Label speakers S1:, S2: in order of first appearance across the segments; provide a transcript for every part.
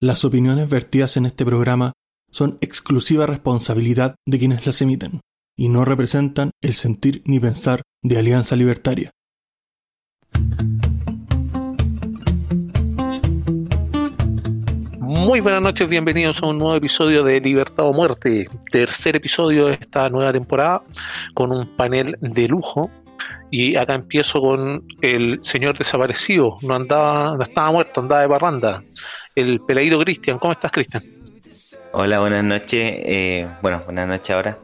S1: Las opiniones vertidas en este programa son exclusiva responsabilidad de quienes las emiten y no representan el sentir ni pensar de Alianza Libertaria.
S2: Muy buenas noches, bienvenidos a un nuevo episodio de Libertad o Muerte, tercer episodio de esta nueva temporada, con un panel de lujo. Y acá empiezo con el señor desaparecido, no estaba muerto, andaba de parranda, el peladito Cristian. ¿Cómo estás, Cristian?
S3: Hola, buenas noches. Buenas noches ahora.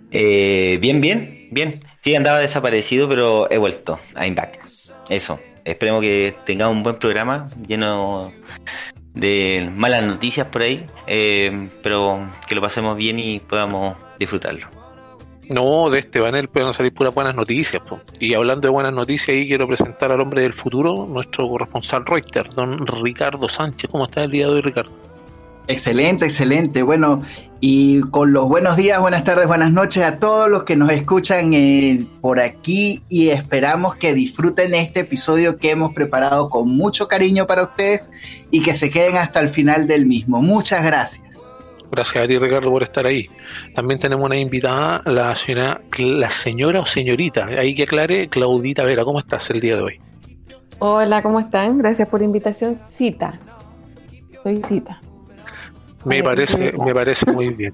S3: Bien. Sí, andaba desaparecido, pero he vuelto. I'm back. Eso. Esperemos que tengamos un buen programa lleno de malas noticias por ahí, pero que lo pasemos bien y podamos disfrutarlo.
S2: No, de este panel pueden salir puras buenas noticias, po. Y hablando de buenas noticias, ahí quiero presentar al hombre del futuro, nuestro corresponsal Reuters, don Ricardo Sánchez. ¿Cómo está el día de hoy, Ricardo?
S4: Excelente. Bueno, y con los buenos días, buenas tardes, buenas noches a todos los que nos escuchan por aquí, y esperamos que disfruten este episodio que hemos preparado con mucho cariño para ustedes y que se queden hasta el final del mismo. Muchas gracias.
S2: Gracias a ti, Ricardo, por estar ahí. También tenemos una invitada, la señora o señorita, ahí que aclare, Claudita Vera. ¿Cómo estás el día de hoy?
S5: Hola, ¿cómo están? Gracias por la invitación. Soy Cita.
S2: Me parece muy bien.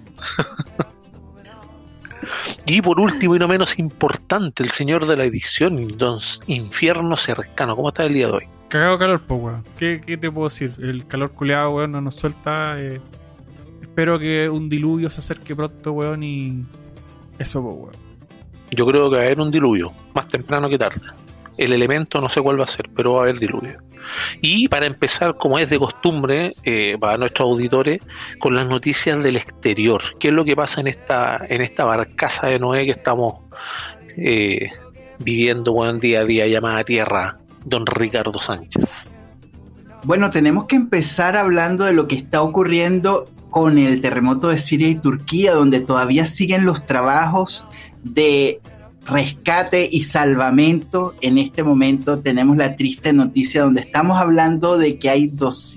S2: Y por último y no menos importante, el señor de la edición, don Infierno Cercano. ¿Cómo está el día de hoy?
S1: Cagado calor, po, weón. ¿Qué te puedo decir? El calor culeado, weón, no nos suelta. Espero que un diluvio se acerque pronto, weón, y eso, po, weón.
S2: Yo creo que va a haber un diluvio, más temprano que tarde. El elemento no sé cuál va a ser, pero va a haber diluvio. Y para empezar, como es de costumbre, para nuestros auditores, con las noticias del exterior. ¿Qué es lo que pasa en esta barcaza de Noé que estamos viviendo, bueno, día a día, llamada Tierra, don Ricardo Sánchez?
S4: Bueno, tenemos que empezar hablando de lo que está ocurriendo con el terremoto de Siria y Turquía, donde todavía siguen los trabajos de rescate y salvamento. En este momento tenemos la triste noticia donde estamos hablando de que hay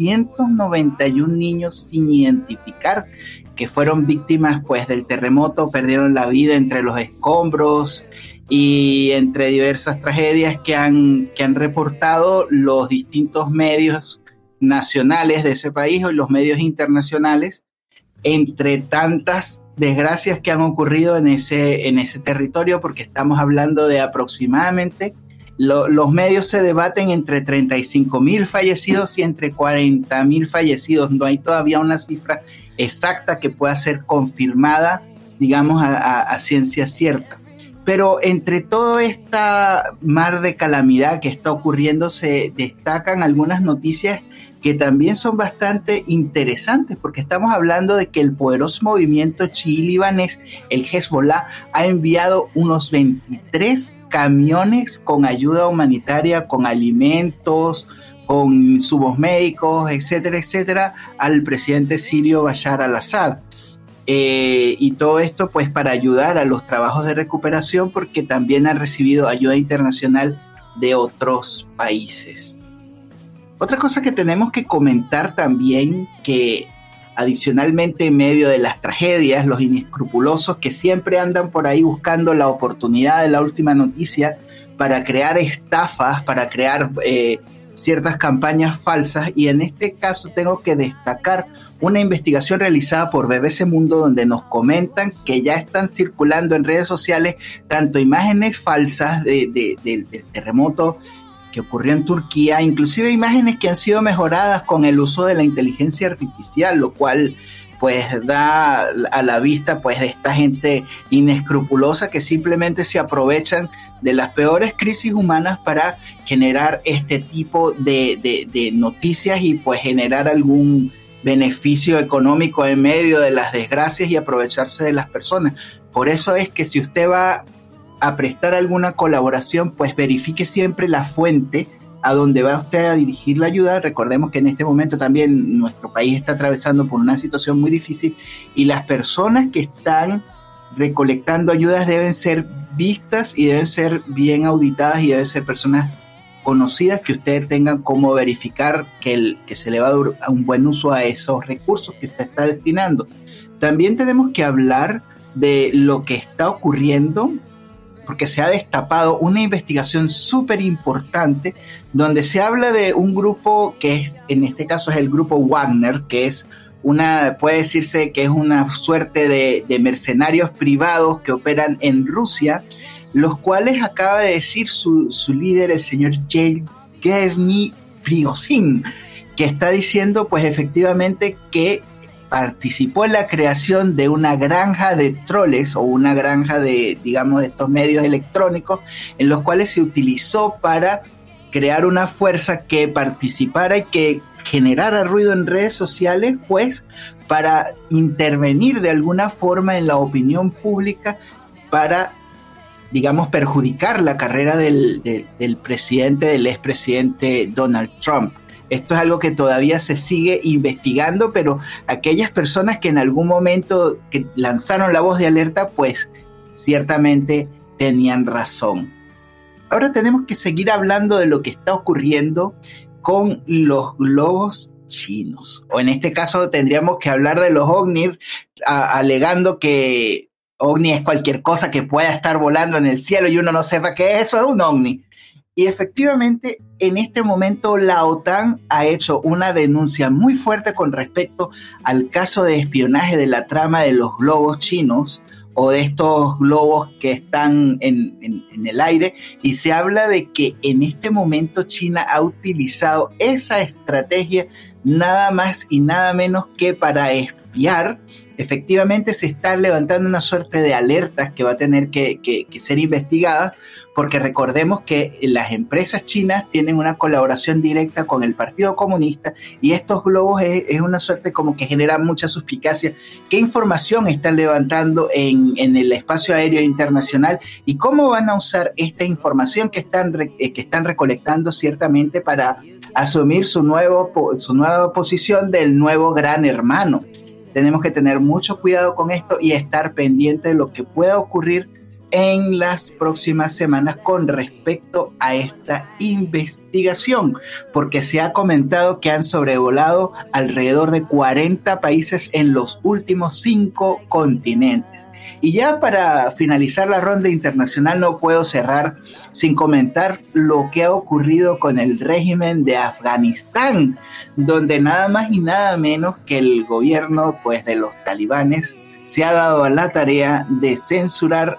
S4: 291 niños sin identificar que fueron víctimas, pues, del terremoto, perdieron la vida entre los escombros y entre diversas tragedias que han reportado los distintos medios nacionales de ese país o los medios internacionales, entre tantas desgracias que han ocurrido en ese territorio, porque estamos hablando de aproximadamente, los medios se debaten entre 35,000 fallecidos y entre 40,000 fallecidos. No hay todavía una cifra exacta que pueda ser confirmada, digamos, a ciencia cierta. Pero entre toda esta mar de calamidad que está ocurriendo, se destacan algunas noticias que también son bastante interesantes, porque estamos hablando de que el poderoso movimiento chií-libanés, el Hezbollah, ha enviado unos 23 camiones con ayuda humanitaria, con alimentos, con insumos médicos, etcétera, al presidente sirio Bashar al-Assad. Y todo esto, pues, para ayudar a los trabajos de recuperación, porque también han recibido ayuda internacional de otros países. Otra cosa que tenemos que comentar también, que adicionalmente en medio de las tragedias, los inescrupulosos que siempre andan por ahí buscando la oportunidad de la última noticia para crear estafas, para crear ciertas campañas falsas, y en este caso tengo que destacar una investigación realizada por BBC Mundo, donde nos comentan que ya están circulando en redes sociales tanto imágenes falsas del terremoto que ocurrió en Turquía, inclusive imágenes que han sido mejoradas con el uso de la inteligencia artificial, lo cual, pues, da a la vista, pues, de esta gente inescrupulosa que simplemente se aprovechan de las peores crisis humanas para generar este tipo de noticias y, pues, generar algún beneficio económico en medio de las desgracias y aprovecharse de las personas. Por eso es que si usted va a prestar alguna colaboración, pues verifique siempre la fuente a donde va usted a dirigir la ayuda. Recordemos que en este momento también nuestro país está atravesando por una situación muy difícil, y las personas que están recolectando ayudas deben ser vistas y deben ser bien auditadas, y deben ser personas conocidas que ustedes tengan cómo verificar que se le va a dar un buen uso a esos recursos que usted está destinando. También tenemos que hablar de lo que está ocurriendo, porque se ha destapado una investigación súper importante donde se habla de un grupo que es, en este caso es el grupo Wagner, que es puede decirse que es una suerte de mercenarios privados que operan en Rusia, los cuales acaba de decir su líder, el señor Yevgeny Prigozhin, que está diciendo pues efectivamente que participó en la creación de una granja de troles o una granja de, digamos, de estos medios electrónicos en los cuales se utilizó para crear una fuerza que participara y que generara ruido en redes sociales, pues para intervenir de alguna forma en la opinión pública para, digamos, perjudicar la carrera del expresidente Donald Trump. Esto es algo que todavía se sigue investigando, pero aquellas personas que en algún momento que lanzaron la voz de alerta, pues ciertamente tenían razón. Ahora tenemos que seguir hablando de lo que está ocurriendo con los globos chinos. O en este caso tendríamos que hablar de los ovnis, alegando que ovni es cualquier cosa que pueda estar volando en el cielo y uno no sepa qué es, eso es un ovni. Y efectivamente, en este momento la OTAN ha hecho una denuncia muy fuerte con respecto al caso de espionaje de la trama de los globos chinos o de estos globos que están en el aire, y se habla de que en este momento China ha utilizado esa estrategia nada más y nada menos que para espiar. Efectivamente se está levantando una suerte de alertas que va a tener que ser investigadas, porque recordemos que las empresas chinas tienen una colaboración directa con el Partido Comunista y estos globos es una suerte como que genera mucha suspicacia. ¿Qué información están levantando en el espacio aéreo internacional y cómo van a usar esta información que están recolectando ciertamente para asumir su nueva posición del nuevo gran hermano? Tenemos que tener mucho cuidado con esto y estar pendiente de lo que pueda ocurrir en las próximas semanas con respecto a esta investigación, porque se ha comentado que han sobrevolado alrededor de 40 países en los últimos 5 continentes. Y ya para finalizar la ronda internacional no puedo cerrar sin comentar lo que ha ocurrido con el régimen de Afganistán, donde nada más y nada menos que el gobierno pues, de los talibanes se ha dado a la tarea de censurar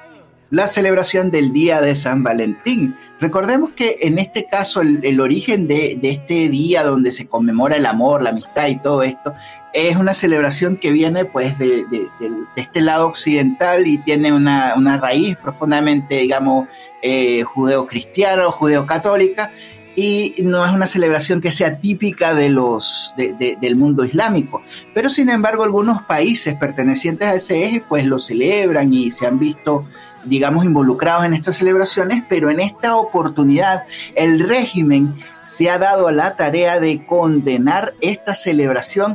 S4: la celebración del Día de San Valentín. Recordemos que en este caso el origen de este día donde se conmemora el amor, la amistad y todo esto, es una celebración que viene pues de este lado occidental y tiene una raíz profundamente, digamos, judeo-cristiana o judeo-católica, y no es una celebración que sea típica del mundo islámico. Pero sin embargo algunos países pertenecientes a ese eje pues lo celebran y se han visto, digamos, involucrados en estas celebraciones, pero en esta oportunidad el régimen se ha dado a la tarea de condenar esta celebración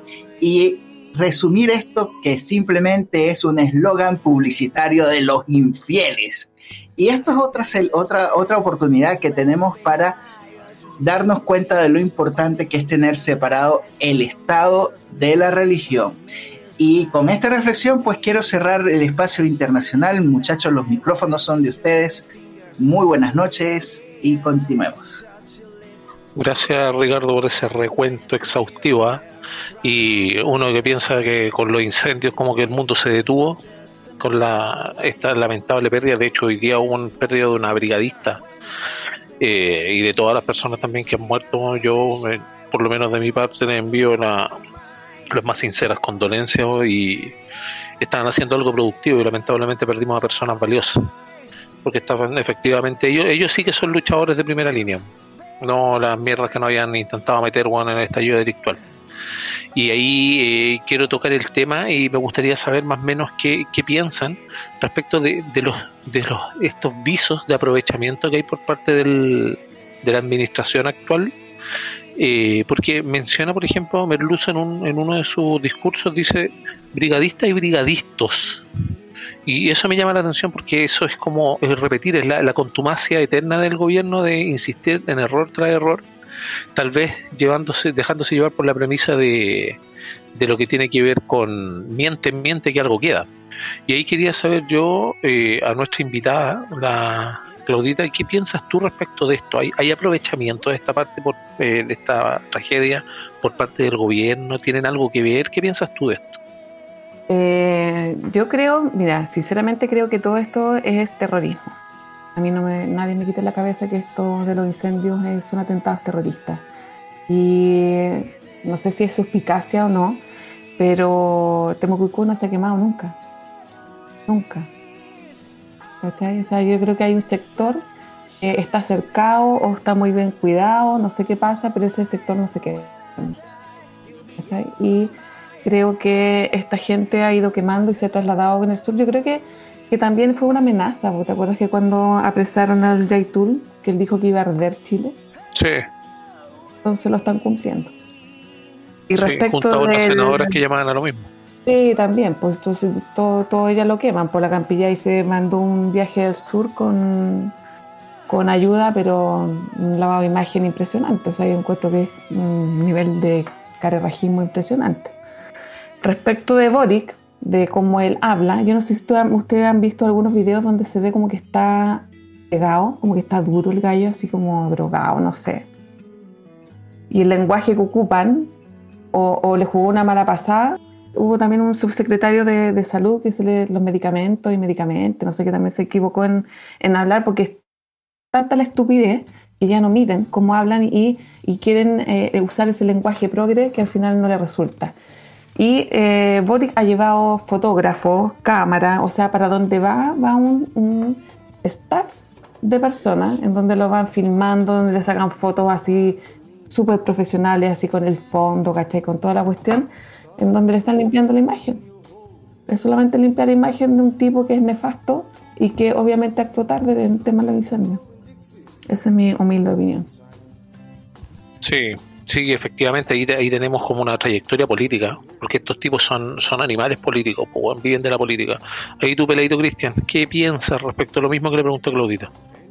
S4: y resumir esto que simplemente es un eslogan publicitario de los infieles. Y esto es otra oportunidad que tenemos para darnos cuenta de lo importante que es tener separado el Estado de la religión. Y con esta reflexión pues quiero cerrar el espacio internacional. Muchachos, los micrófonos son de ustedes. Muy buenas noches y continuemos.
S2: Gracias, Ricardo, por ese recuento exhaustivo, ¿eh? Y uno que piensa que con los incendios como que el mundo se detuvo con esta lamentable pérdida. De hecho hoy día hubo una pérdida de una brigadista, y de todas las personas también que han muerto. Yo por lo menos de mi parte les envío las más sinceras condolencias, y estaban haciendo algo productivo y lamentablemente perdimos a personas valiosas, porque estaban efectivamente, ellos sí que son luchadores de primera línea, no las mierdas que no habían intentado meter en el estallido delictual. Y ahí quiero tocar el tema y me gustaría saber más o menos qué piensan respecto de estos visos de aprovechamiento que hay por parte de la administración actual. Porque menciona, por ejemplo, Merluzo en uno de sus discursos, dice brigadistas y brigadistos. Y eso me llama la atención porque eso es como repetir, es la contumacia eterna del gobierno de insistir en error tras error, tal vez dejándose llevar por la premisa de lo que tiene que ver con miente que algo queda. Y ahí quería saber yo a nuestra invitada, la Claudita, ¿qué piensas tú respecto de esto? ¿Hay aprovechamiento de esta parte de esta tragedia por parte del gobierno? ¿Tienen algo que ver? ¿Qué piensas tú de esto?
S5: Yo creo, mira, sinceramente creo que todo esto es terrorismo. A mí nadie me quita en la cabeza que esto de los incendios son atentados terroristas. Y no sé si es suspicacia o no, pero Temucuicú no se ha quemado nunca. Nunca. ¿Cachai? O sea, yo creo que hay un sector que está cercado o está muy bien cuidado, no sé qué pasa, pero ese sector no se quema. ¿Cachai? Y creo que esta gente ha ido quemando y se ha trasladado en el sur. Yo creo que también fue una amenaza. ¿Te acuerdas que cuando apresaron al Yaitul, que él dijo que iba a arder Chile?
S2: Sí.
S5: Entonces lo están cumpliendo. Y
S2: sí,
S5: respecto
S2: junto a unas senadoras que llamaban a lo mismo.
S5: Sí, también, pues entonces, todo ella lo queman por la Campilla y se mandó un viaje al sur con ayuda, pero un lavado de imagen impresionante. O sea, yo encuentro que es un nivel de carerrajismo impresionante. Respecto de Boric, de cómo él habla, yo no sé si ustedes han visto algunos videos donde se ve como que está pegado, como que está duro el gallo, así como drogado, no sé. Y el lenguaje que ocupan, o le jugó una mala pasada. Hubo también un subsecretario de salud que se lee los medicamentos, no sé, que también se equivocó en hablar, porque es tanta la estupidez que ya no miden cómo hablan y quieren usar ese lenguaje progre que al final no le resulta. Y Boric ha llevado fotógrafos, cámara, o sea, para donde va un staff de personas en donde lo van filmando, donde le sacan fotos así súper profesionales, así con el fondo, ¿cachai? Con toda la cuestión, en donde le están limpiando la imagen. Es solamente limpiar la imagen de un tipo que es nefasto y que obviamente actuó tarde en el tema de los incendios. Esa es mi humilde opinión.
S2: Sí, efectivamente ahí tenemos como una trayectoria política, porque estos tipos son animales políticos, pues, viven de la política. Ahí tú, peladito Cristian, ¿qué piensas respecto a lo mismo que le preguntó Claudita?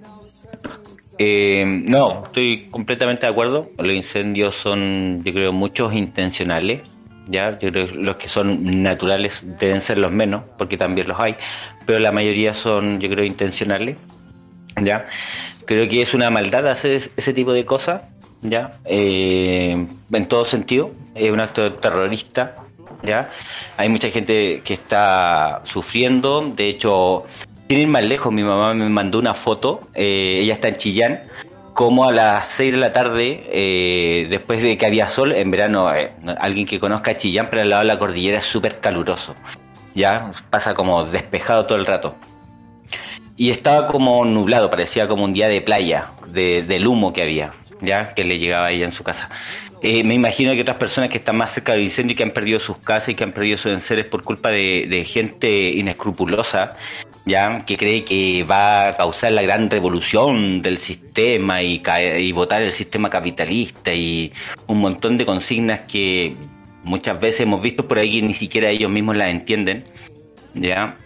S3: No, estoy completamente de acuerdo. Los incendios son, yo creo, muchos intencionales. Ya, yo creo que los que son naturales deben ser los menos, porque también los hay, pero la mayoría son, yo creo, intencionales. Ya, creo que es una maldad hacer ese tipo de cosas. Ya, en todo sentido, es un acto terrorista. Ya, hay mucha gente que está sufriendo. De hecho, sin ir más lejos, mi mamá me mandó una foto. Ella está en Chillán, como a las 6 de la tarde, después de que había sol, en verano, alguien que conozca Chillán, pero al lado de la cordillera es súper caluroso, ya pasa como despejado todo el rato, y estaba como nublado, parecía como un día de playa, del humo que había, ya que le llegaba a ella en su casa. Me imagino que otras personas que están más cerca del incendio y que han perdido sus casas y que han perdido sus enseres por culpa de gente inescrupulosa, ya, que cree que va a causar la gran revolución del sistema y votar el sistema capitalista y un montón de consignas que muchas veces hemos visto por ahí que ni siquiera ellos mismos las entienden. Ya,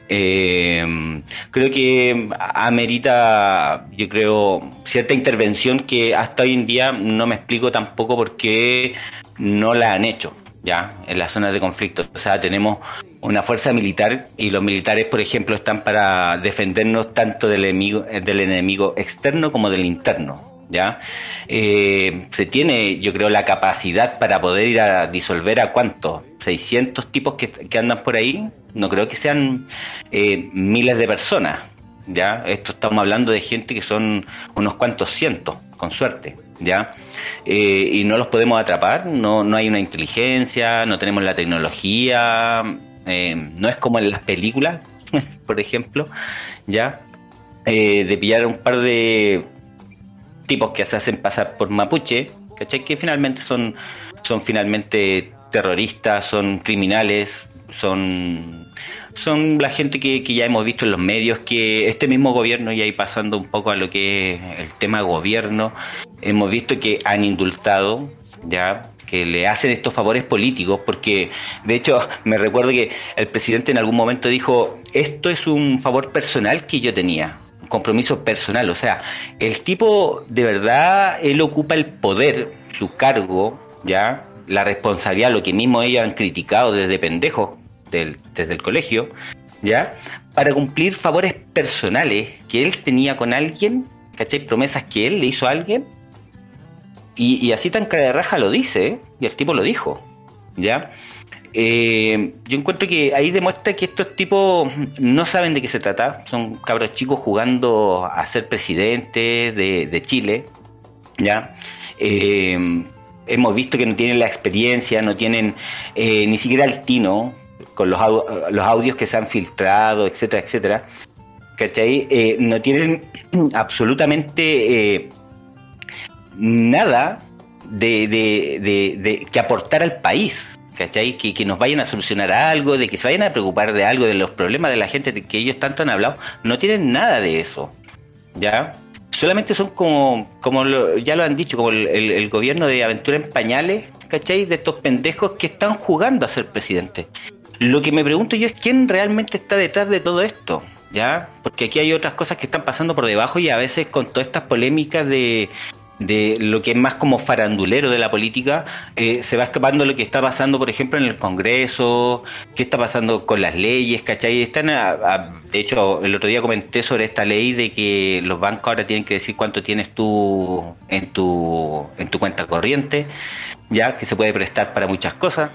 S3: creo que amerita, yo creo, cierta intervención que hasta hoy en día no me explico tampoco por qué no la han hecho, ya, en las zonas de conflicto. O sea, tenemos una fuerza militar y los militares, por ejemplo, están para defendernos tanto del enemigo externo como del interno, ya. Se tiene, yo creo, la capacidad para poder ir a disolver a ¿cuántos? 600 tipos que andan por ahí. No creo que sean miles de personas, ya. Esto estamos hablando de gente que son unos cuantos cientos, con suerte, ya. Y no los podemos atrapar. No hay una inteligencia, no tenemos la tecnología. No es como en las películas, por ejemplo, ya, de pillar un par de tipos que se hacen pasar por mapuche, ¿cachai? Que finalmente son finalmente terroristas, son criminales, son la gente que ya hemos visto en los medios, que este mismo gobierno, y ahí pasando un poco a lo que es el tema gobierno, hemos visto que han indultado, ya, que le hacen estos favores políticos, porque de hecho me recuerdo que el presidente en algún momento dijo, esto es un favor personal que yo tenía, un compromiso personal, o sea, el tipo de verdad, él ocupa el poder, su cargo, ya, la responsabilidad, lo que mismo ellos han criticado desde pendejos, desde el colegio, ya, para cumplir favores personales que él tenía con alguien, ¿cachai? Promesas que él le hizo a alguien. Y así tan cara de raja lo dice, ¿eh? Y el tipo lo dijo, ¿ya? Yo encuentro que ahí demuestra que estos tipos no saben de qué se trata. Son cabros chicos jugando a ser presidente de Chile, ¿ya? Hemos visto que no tienen la experiencia, no tienen ni siquiera el tino con los audios que se han filtrado, etcétera, etcétera. ¿Cachai? No tienen absolutamente... nada de que aportar al país, ¿cachai? Que nos vayan a solucionar algo, de que se vayan a preocupar de algo, de los problemas de la gente de que ellos tanto han hablado, no tienen nada de eso, ¿ya? Solamente son ya lo han dicho, como el gobierno de aventura en pañales, ¿cachai? De estos pendejos que están jugando a ser presidente. Lo que me pregunto yo es quién realmente está detrás de todo esto, ¿ya? Porque aquí hay otras cosas que están pasando por debajo y a veces con todas estas polémicas de lo que es más como farandulero de la política, se va escapando lo que está pasando, por ejemplo, en el Congreso, qué está pasando con las leyes, ¿cachai? De hecho, el otro día comenté sobre esta ley de que los bancos ahora tienen que decir cuánto tienes tú en tu cuenta corriente, ya que se puede prestar para muchas cosas.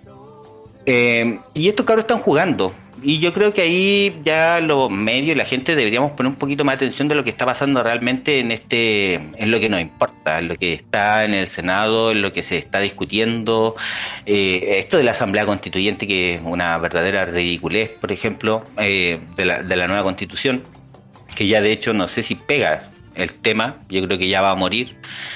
S3: Y estos cabros están jugando. Y yo creo que ahí ya los medios y la gente deberíamos poner un poquito más atención de lo que está pasando realmente en lo que nos importa, en lo que está en el Senado, en lo que se está discutiendo. Esto de la Asamblea Constituyente, que es una verdadera ridiculez, por ejemplo, de la nueva Constitución, que ya de hecho no sé si pega el tema, yo creo que ya va a morir.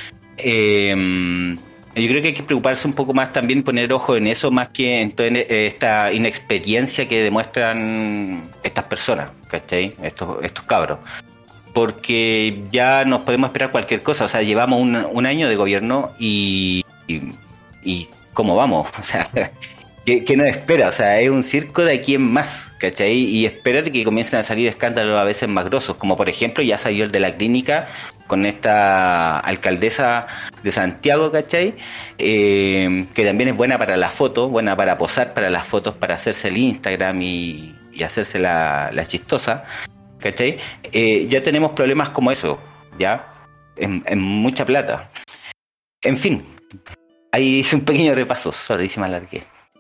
S3: Yo creo que hay que preocuparse un poco más también, poner ojo en eso, más que en toda esta inexperiencia que demuestran estas personas, ¿cachai? Estos cabros. Porque ya nos podemos esperar cualquier cosa, o sea, llevamos un año de gobierno y ¿cómo vamos? O sea, ¿qué nos espera? O sea, es un circo de aquí en más, ¿cachai? Y espérate que comiencen a salir escándalos a veces más grosos, como por ejemplo ya salió el de la clínica con esta alcaldesa de Santiago, ¿cachai? Que también es buena para la foto, buena para posar para las fotos, para hacerse el Instagram y hacerse la chistosa, ¿cachai? Ya tenemos problemas como eso, ¿ya? En mucha plata. En fin, ahí hice un pequeño repaso, sorry si me alargué.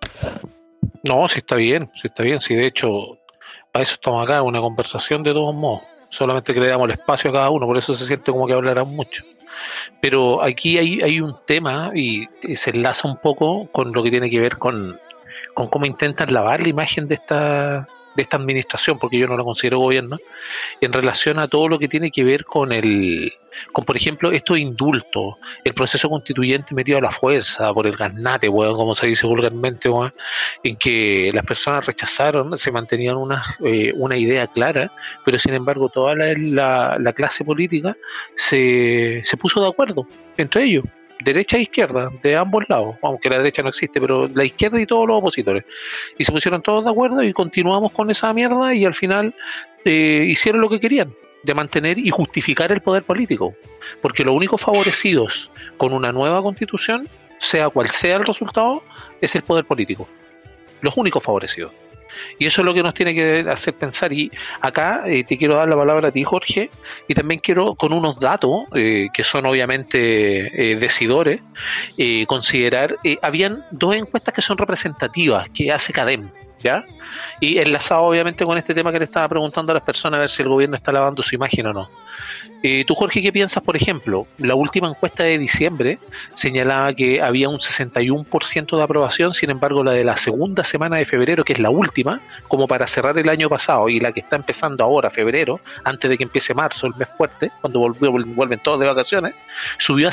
S2: No, sí está bien, sí, de hecho, para eso estamos acá, una conversación de todos modos. Solamente que le damos el espacio a cada uno, por eso se siente como que hablarán mucho. Pero aquí hay un tema y se enlaza un poco con lo que tiene que ver con cómo intentan lavar la imagen de esta administración, porque yo no la considero gobierno, en relación a todo lo que tiene que ver con por ejemplo, estos indultos, el proceso constituyente metido a la fuerza, por el gaznate, weón, como se dice vulgarmente, weón, en que las personas rechazaron, se mantenían una idea clara, pero sin embargo toda la clase política se puso de acuerdo entre ellos, derecha e izquierda, de ambos lados, aunque la derecha no existe, pero la izquierda y todos los opositores, y se pusieron todos de acuerdo y continuamos con esa mierda y al final hicieron lo que querían, de mantener y justificar el poder político, porque los únicos favorecidos con una nueva constitución, sea cual sea el resultado, es el poder político, los únicos favorecidos. Y eso es lo que nos tiene que hacer pensar. Y acá te quiero dar la palabra a ti, Jorge, y también quiero, con unos datos que son obviamente decidores, considerar, habían dos encuestas que son representativas, que hace CADEM, ¿ya? Y enlazado obviamente con este tema que le estaba preguntando a las personas a ver si el gobierno está lavando su imagen o no. Tú, Jorge, ¿qué piensas? Por ejemplo, la última encuesta de diciembre señalaba que había un 61% de aprobación, sin embargo la de la segunda semana de febrero, que es la última, como para cerrar el año pasado, y la que está empezando ahora, febrero, antes de que empiece marzo, el mes fuerte, cuando vuelven todos de vacaciones, subió a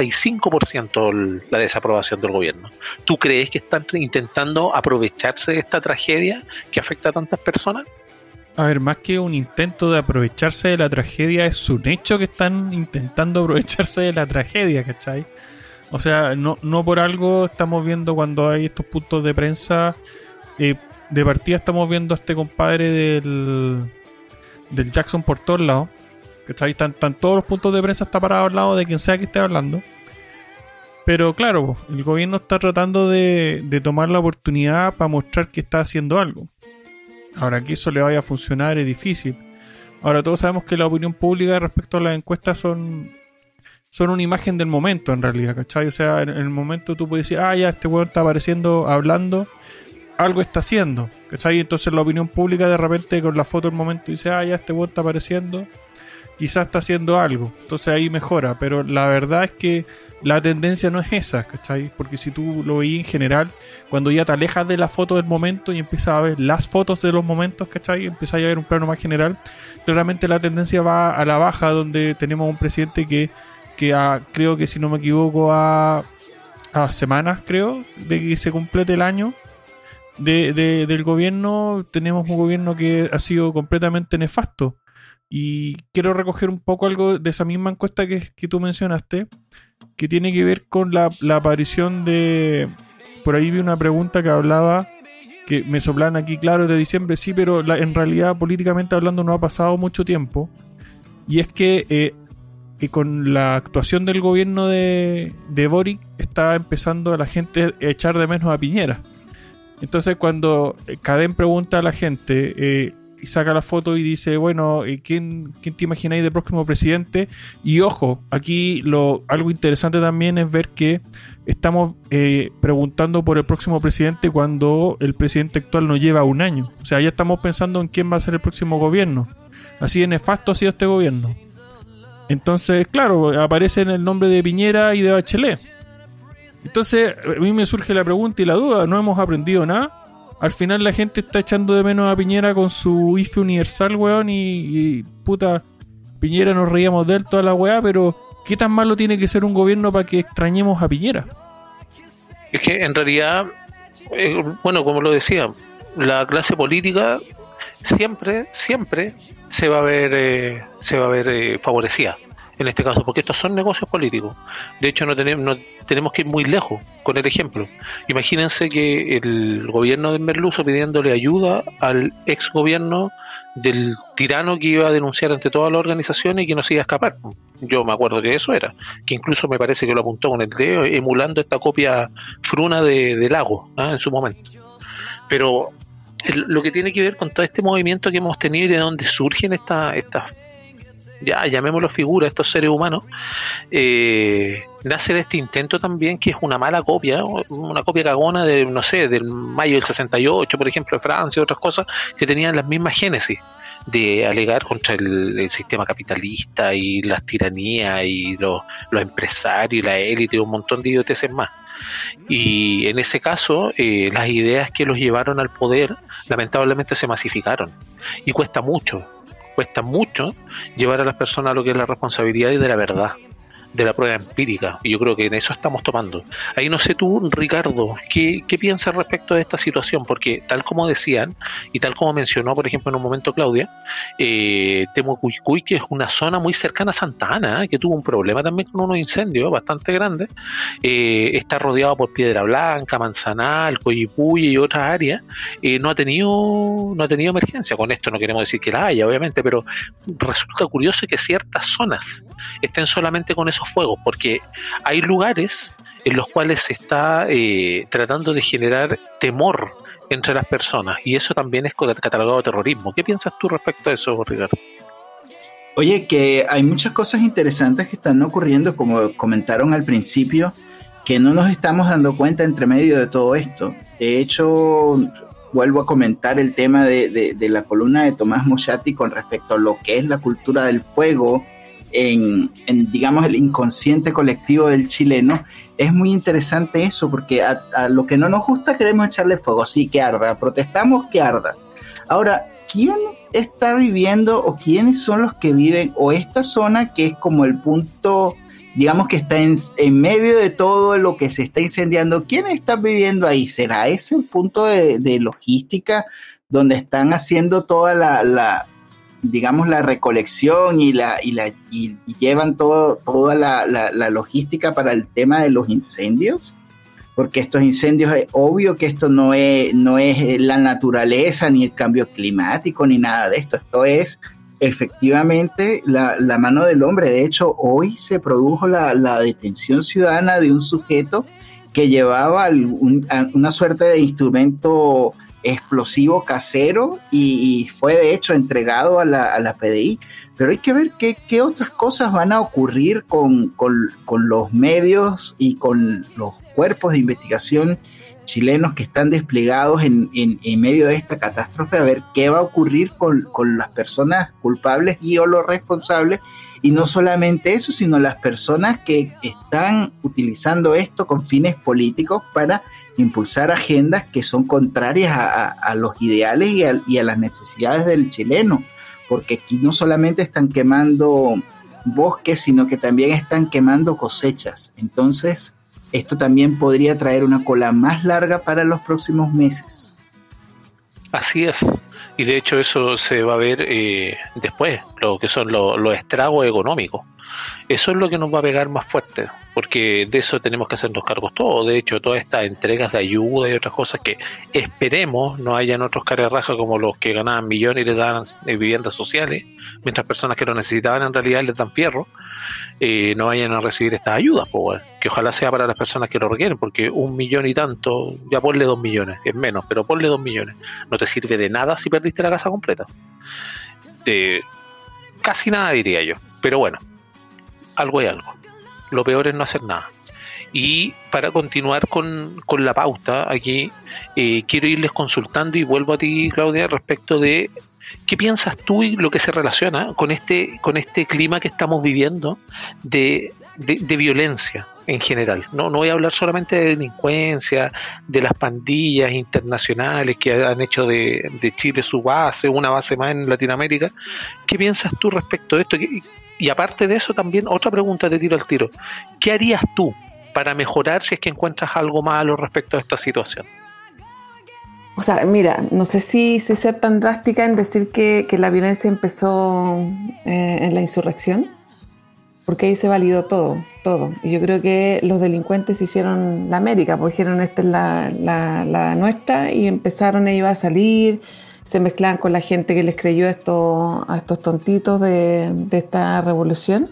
S2: 65% la desaprobación del gobierno. ¿Tú crees que están intentando aprovecharse de esta tragedia que afecta a tantas personas?
S1: A ver, más que un intento de aprovecharse de la tragedia, es un hecho que están intentando aprovecharse de la tragedia, ¿cachai? O sea, no por algo estamos viendo cuando hay estos puntos de prensa, de partida estamos viendo a este compadre del Jackson por todos lados. ¿Cachai? Están todos los puntos de prensa, está parado al lado de quien sea que esté hablando. Pero claro, el gobierno está tratando de tomar la oportunidad para mostrar que está haciendo algo. Ahora, que eso le vaya a funcionar es difícil. Ahora, todos sabemos que la opinión pública respecto a las encuestas son una imagen del momento, en realidad, ¿cachai? O sea, en el momento tú puedes decir, ya, este weón está apareciendo, hablando, algo está haciendo, ¿cachai? Entonces la opinión pública de repente con la foto del momento dice, ya, este weón está apareciendo, quizás está haciendo algo, entonces ahí mejora, pero la verdad es que la tendencia no es esa, ¿cachai? Porque si tú lo veis en general, cuando ya te alejas de la foto del momento y empiezas a ver las fotos de los momentos, ¿cachai? Empiezas a ver un plano más general, claramente la tendencia va a la baja, donde tenemos un presidente que creo que, si no me equivoco, a semanas, creo, de que se complete el año del gobierno, tenemos un gobierno que ha sido completamente nefasto. Y quiero recoger un poco algo de esa misma encuesta que tú mencionaste, que tiene que ver con la aparición de... Por ahí vi una pregunta que hablaba, que me soplaban aquí, claro, de diciembre, sí, pero en realidad, políticamente hablando, no ha pasado mucho tiempo. Y es que con la actuación del gobierno de Boric, está empezando a la gente a echar de menos a Piñera. Entonces, cuando Cadem pregunta a la gente... y saca la foto y dice, bueno, ¿quién te imagináis de próximo presidente? Y ojo, aquí algo interesante también es ver que estamos preguntando por el próximo presidente cuando el presidente actual no lleva un año. O sea, ya estamos pensando en quién va a ser el próximo gobierno. Así de nefasto ha sido este gobierno. Entonces, claro, aparece en el nombre de Piñera y de Bachelet. Entonces, a mí me surge la pregunta y la duda, ¿no hemos aprendido nada? Al final la gente está echando de menos a Piñera con su IFE universal, weón, y puta, Piñera nos reíamos de él toda la weá, pero ¿qué tan malo tiene que ser un gobierno para que extrañemos a Piñera?
S2: Es que en realidad, bueno, como lo decía, la clase política siempre se va a ver favorecida en este caso, porque estos son negocios políticos. De hecho, no tenemos que ir muy lejos con el ejemplo. Imagínense que el gobierno de Merluzo pidiéndole ayuda al ex gobierno del tirano que iba a denunciar ante todas las organizaciones y que no se iba a escapar. Yo me acuerdo que eso era, que incluso me parece que lo apuntó con el dedo, emulando esta copia fruna de Lago, en su momento. Pero lo que tiene que ver con todo este movimiento que hemos tenido y de donde surgen estas ya llamémoslo figuras, estos seres humanos, nace de este intento también, que es una mala copia, una copia cagona de, no sé, del mayo del 68, por ejemplo, de Francia y otras cosas, que tenían las mismas génesis de alegar contra el sistema capitalista y las tiranías y los empresarios y la élite y un montón de idioteces más. Y en ese caso, las ideas que los llevaron al poder lamentablemente se masificaron y cuesta mucho llevar a las personas a lo que es la responsabilidad y de la verdad, de la prueba empírica, y yo creo que en eso estamos tomando. Ahí no sé tú, Ricardo, ¿qué piensas respecto de esta situación? Porque tal como decían, y tal como mencionó, por ejemplo, en un momento Claudia, Temucuicui, que es una zona muy cercana a Santa Ana, que tuvo un problema también con unos incendios bastante grandes, está rodeado por Piedra Blanca, Manzanal, Coyipulli y otras áreas, no ha tenido emergencia. Con esto no queremos decir que la haya, obviamente, pero resulta curioso que ciertas zonas estén solamente con esos fuegos, porque hay lugares en los cuales se está tratando de generar temor entre las personas, y eso también es catalogado de terrorismo. ¿Qué piensas tú respecto a eso, Ricardo?
S4: Oye, que hay muchas cosas interesantes que están ocurriendo, como comentaron al principio, que no nos estamos dando cuenta entre medio de todo esto. De hecho, vuelvo a comentar el tema de la columna de Tomás Moschati con respecto a lo que es la cultura del fuego en digamos, el inconsciente colectivo del chileno. Es muy interesante eso, porque a lo que no nos gusta queremos echarle fuego, sí, que arda, protestamos, que arda. Ahora, ¿quién está viviendo o quiénes son los que viven, o esta zona que es como el punto, digamos, que está en medio de todo lo que se está incendiando? ¿Quiénes están viviendo ahí? ¿Será ese el punto de logística donde están haciendo toda la digamos, la recolección y llevan toda la logística para el tema de los incendios, porque estos incendios es obvio que esto no es la naturaleza ni el cambio climático ni nada de esto. Esto es efectivamente la mano del hombre. De hecho, hoy se produjo la detención ciudadana de un sujeto que llevaba una suerte de instrumento explosivo casero y fue de hecho entregado a la PDI. Pero hay que ver qué otras cosas van a ocurrir con los medios y con los cuerpos de investigación chilenos que están desplegados en medio de esta catástrofe, a ver qué va a ocurrir con las personas culpables y o los responsables, y no solamente eso, sino las personas que están utilizando esto con fines políticos para impulsar agendas que son contrarias a los ideales y a las necesidades del chileno, porque aquí no solamente están quemando bosques, sino que también están quemando cosechas. Entonces, esto también podría traer una cola más larga para los próximos meses.
S2: Así es, y de hecho eso se va a ver después, lo que son los estragos económicos. Eso es lo que nos va a pegar más fuerte, porque de eso tenemos que hacernos cargos todos. De hecho, todas estas entregas de ayuda y otras cosas que esperemos no hayan otros carerrajas como los que ganaban millones y les daban viviendas sociales, mientras personas que lo necesitaban en realidad les dan fierro, no vayan a recibir estas ayudas, pues, que ojalá sea para las personas que lo requieren, porque 1 millón y tanto, ya ponle 2 millones, es menos, pero ponle 2 millones, no te sirve de nada si perdiste la casa completa. Casi nada, diría yo, pero bueno, algo es algo. Lo peor es no hacer nada. Y para continuar con la pauta aquí, quiero irles consultando y vuelvo a ti, Claudia, respecto de qué piensas tú y lo que se relaciona con este clima que estamos viviendo de violencia en general. No voy a hablar solamente de delincuencia, de las pandillas internacionales que han hecho de Chile su base, una base más en Latinoamérica. ¿Qué piensas tú respecto de esto? Y aparte de eso, también otra pregunta te tiro al tiro. ¿Qué harías tú para mejorar si es que encuentras algo malo respecto a esta situación?
S5: O sea, mira, no sé si ser tan drástica en decir que la violencia empezó en la insurrección, porque ahí se validó todo. Y yo creo que los delincuentes hicieron la América, porque dijeron esta es la nuestra, y empezaron ellos a salir, se mezclaban con la gente que les creyó a estos tontitos de esta revolución.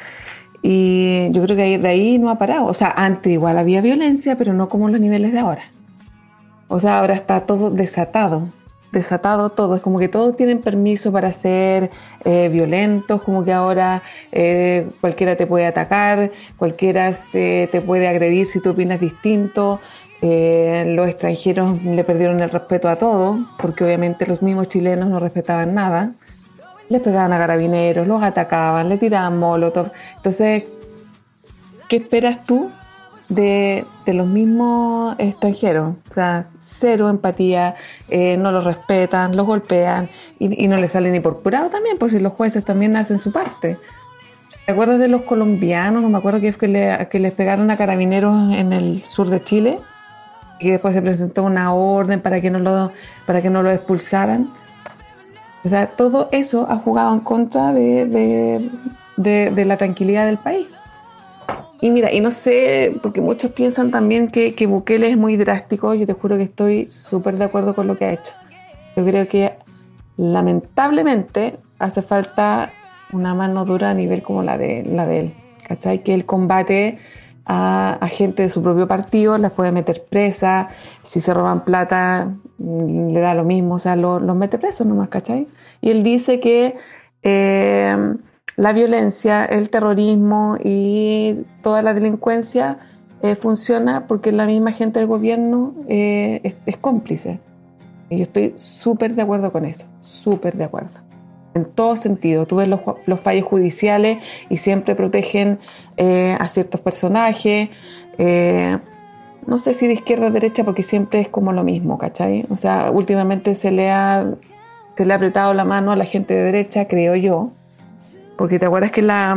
S5: Y yo creo que de ahí no ha parado. O sea, antes igual había violencia, pero no como los niveles de ahora. O sea, ahora está todo desatado todo. Es como que todos tienen permiso para ser violentos, como que ahora cualquiera te puede atacar, cualquiera te puede agredir si tú opinas distinto. Los extranjeros le perdieron el respeto a todo, porque obviamente los mismos chilenos no respetaban nada. Les pegaban a carabineros, los atacaban, le tiraban molotov. Entonces, ¿qué esperas tú de los mismos extranjeros? O sea, cero empatía, no los respetan, los golpean y no les sale ni por curado también, por si los jueces también hacen su parte. ¿Te acuerdas de los colombianos? No me acuerdo que les pegaron a carabineros en el sur de Chile, y después se presentó una orden para que no lo expulsaran. O sea, todo eso ha jugado en contra de la tranquilidad del país. Y mira, y no sé, porque muchos piensan también que Bukele es muy drástico. Yo te juro que estoy súper de acuerdo con lo que ha hecho. Yo creo que lamentablemente hace falta una mano dura a nivel como la de él, ¿cachai? Que él combate a gente de su propio partido, las puede meter presa, si se roban plata le da lo mismo, o sea, los mete presos nomás, ¿cachai? Y él dice que la violencia, el terrorismo y toda la delincuencia funciona porque la misma gente del gobierno es cómplice. Y yo estoy súper de acuerdo con eso, súper de acuerdo. En todo sentido. Tú ves los fallos judiciales y siempre protegen a ciertos personajes. No sé si de izquierda a derecha, porque siempre es como lo mismo, ¿cachai? O sea, últimamente se le ha apretado la mano a la gente de derecha, creo yo. Porque te acuerdas que la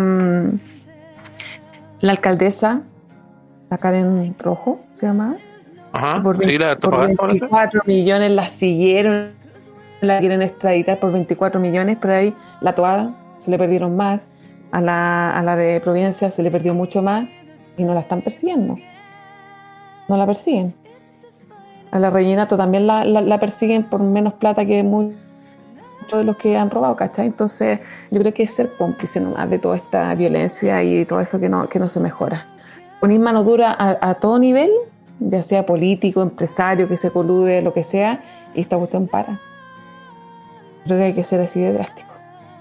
S5: alcaldesa, la Karen Rojo, ¿se llamaba?
S2: Ajá,
S5: por 24 millones la siguieron la quieren extraditar por 24 millones, pero ahí la Toada se le perdieron más, a la de Providencia se le perdió mucho más y no la están persiguiendo. No la persiguen. A la Reginato también la persiguen por menos plata que muchos de los que han robado, ¿cachai? Entonces yo creo que es ser cómplice nomás de toda esta violencia y todo eso que no se mejora. Poner mano dura a todo nivel, ya sea político, empresario, que se colude, lo que sea, y esta cuestión para. Creo que hay que ser así de drástico.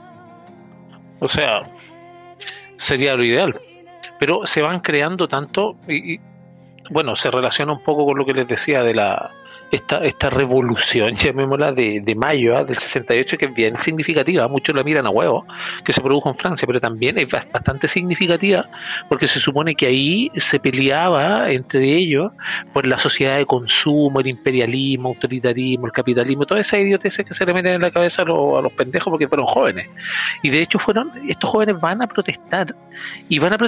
S2: O sea, sería lo ideal. Pero se van creando tanto y bueno, se relaciona un poco con lo que les decía de esta revolución, llamémosla, de mayo del 68, que es bien significativa. Muchos la miran a huevo, que se produjo en Francia, pero también es bastante significativa porque se supone que ahí se peleaba entre ellos por la sociedad de consumo, el imperialismo, autoritarismo, el capitalismo, todas esas idioteces que se le meten en la cabeza a los pendejos porque fueron jóvenes. Y de hecho estos jóvenes van a protestar y van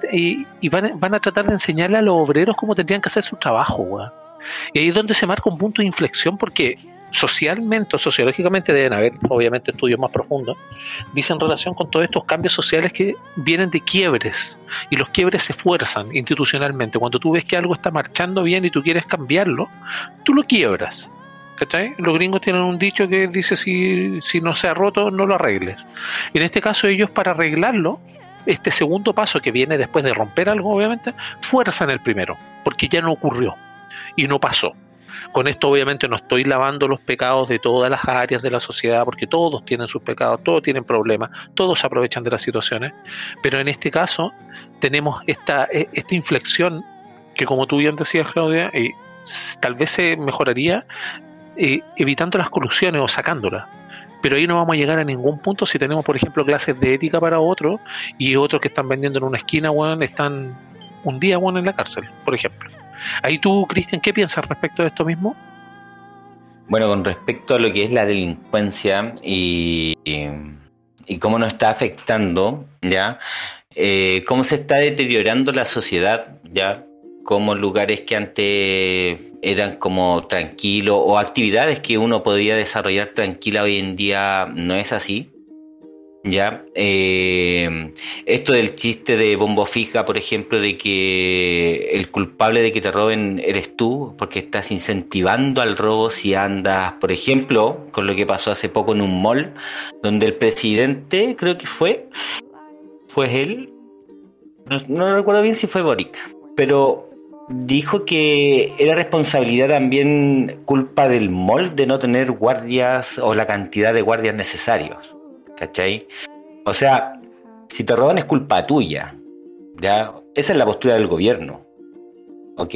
S2: a tratar de enseñarle a los obreros cómo tendrían que hacer su trabajo, weón. Y ahí es donde se marca un punto de inflexión, porque socialmente o sociológicamente deben haber, obviamente, estudios más profundos, dicen en relación con todos estos cambios sociales que vienen de quiebres, y los quiebres se fuerzan institucionalmente. Cuando tú ves que algo está marchando bien y tú quieres cambiarlo, tú lo quiebras, ¿cachai? Los gringos tienen un dicho que dice: si no se ha roto, no lo arregles. Y en este caso ellos, para arreglarlo, este segundo paso que viene después de romper algo, obviamente, fuerzan el primero, porque ya no ocurrió y no pasó. Con esto obviamente no estoy lavando los pecados de todas las áreas de la sociedad, porque todos tienen sus pecados, todos tienen problemas, todos se aprovechan de las situaciones, pero en este caso tenemos esta inflexión que, como tú bien decías, Claudia, tal vez se mejoraría evitando las colusiones o sacándolas. Pero ahí no vamos a llegar a ningún punto si tenemos, por ejemplo, clases de ética para otros y otros que están vendiendo en una esquina, bueno, están un día, bueno, en la cárcel, por ejemplo. Ahí tú, Cristian, ¿qué piensas respecto de esto mismo?
S3: Bueno, con respecto a lo que es la delincuencia y cómo nos está afectando, ya, cómo se está deteriorando la sociedad, ya, como lugares que antes eran como tranquilos o actividades que uno podía desarrollar tranquila, hoy en día no es así. Ya, esto del chiste de Bombo Fija, por ejemplo, de que el culpable de que te roben eres tú, porque estás incentivando al robo si andas, por ejemplo, con lo que pasó hace poco en un mall, donde el presidente, creo que fue él, no recuerdo bien si fue Boric, pero dijo que era responsabilidad también, culpa del mall, de no tener guardias o la cantidad de guardias necesarios. ¿Cachai? O sea, si te roban es culpa tuya, ¿ya? Esa es la postura del gobierno, ¿ok?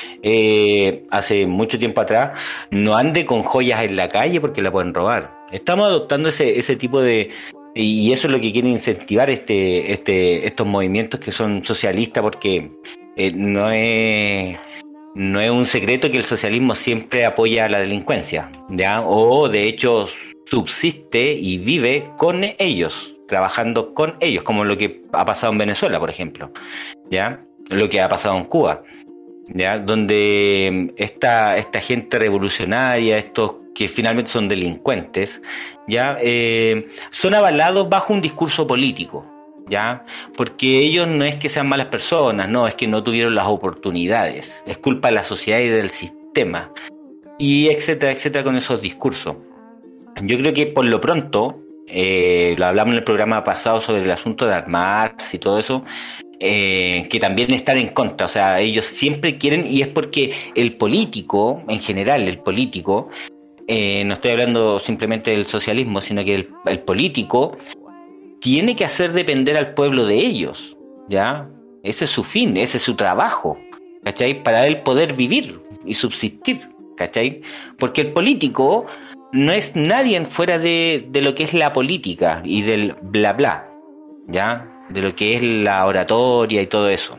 S3: Hace mucho tiempo atrás, no ande con joyas en la calle porque la pueden robar. Estamos adoptando ese tipo de... Y eso es lo que quiere incentivar estos movimientos que son socialistas, porque no es un secreto que el socialismo siempre apoya a la delincuencia, ¿ya? O de hecho subsiste y vive con ellos, trabajando con ellos, como lo que ha pasado en Venezuela, por ejemplo, ¿ya? Lo que ha pasado en Cuba, ¿ya? Donde esta gente revolucionaria, estos que finalmente son delincuentes, ¿ya? Son avalados bajo un discurso político, ¿ya? Porque ellos no es que sean malas personas, no, es que no tuvieron las oportunidades, es culpa de la sociedad y del sistema, y etcétera, etcétera, con esos discursos. Yo creo que por lo pronto, lo hablamos en el programa pasado sobre el asunto de armarse y todo eso, que también están en contra, o sea, ellos siempre quieren, y es porque el político, en general, el político, no estoy hablando simplemente del socialismo, sino que el político tiene que hacer depender al pueblo de ellos, ¿ya? Ese es su fin, ese es su trabajo, ¿cachai? Para él poder vivir y subsistir, ¿cachai? Porque el político no es nadie fuera de lo que es la política y del bla bla, ¿ya? De lo que es la oratoria y todo eso.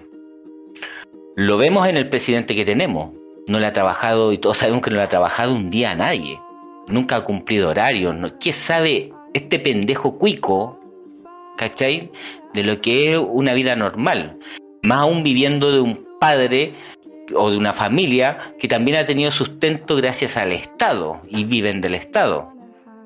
S3: Lo vemos en el presidente que tenemos. No le ha trabajado, y todos sabemos que no le ha trabajado un día a nadie. Nunca ha cumplido horario. ¿Qué sabe este pendejo cuico, ¿cachai? De lo que es una vida normal. Más aún viviendo de un padre o de una familia que también ha tenido sustento gracias al Estado y viven del Estado,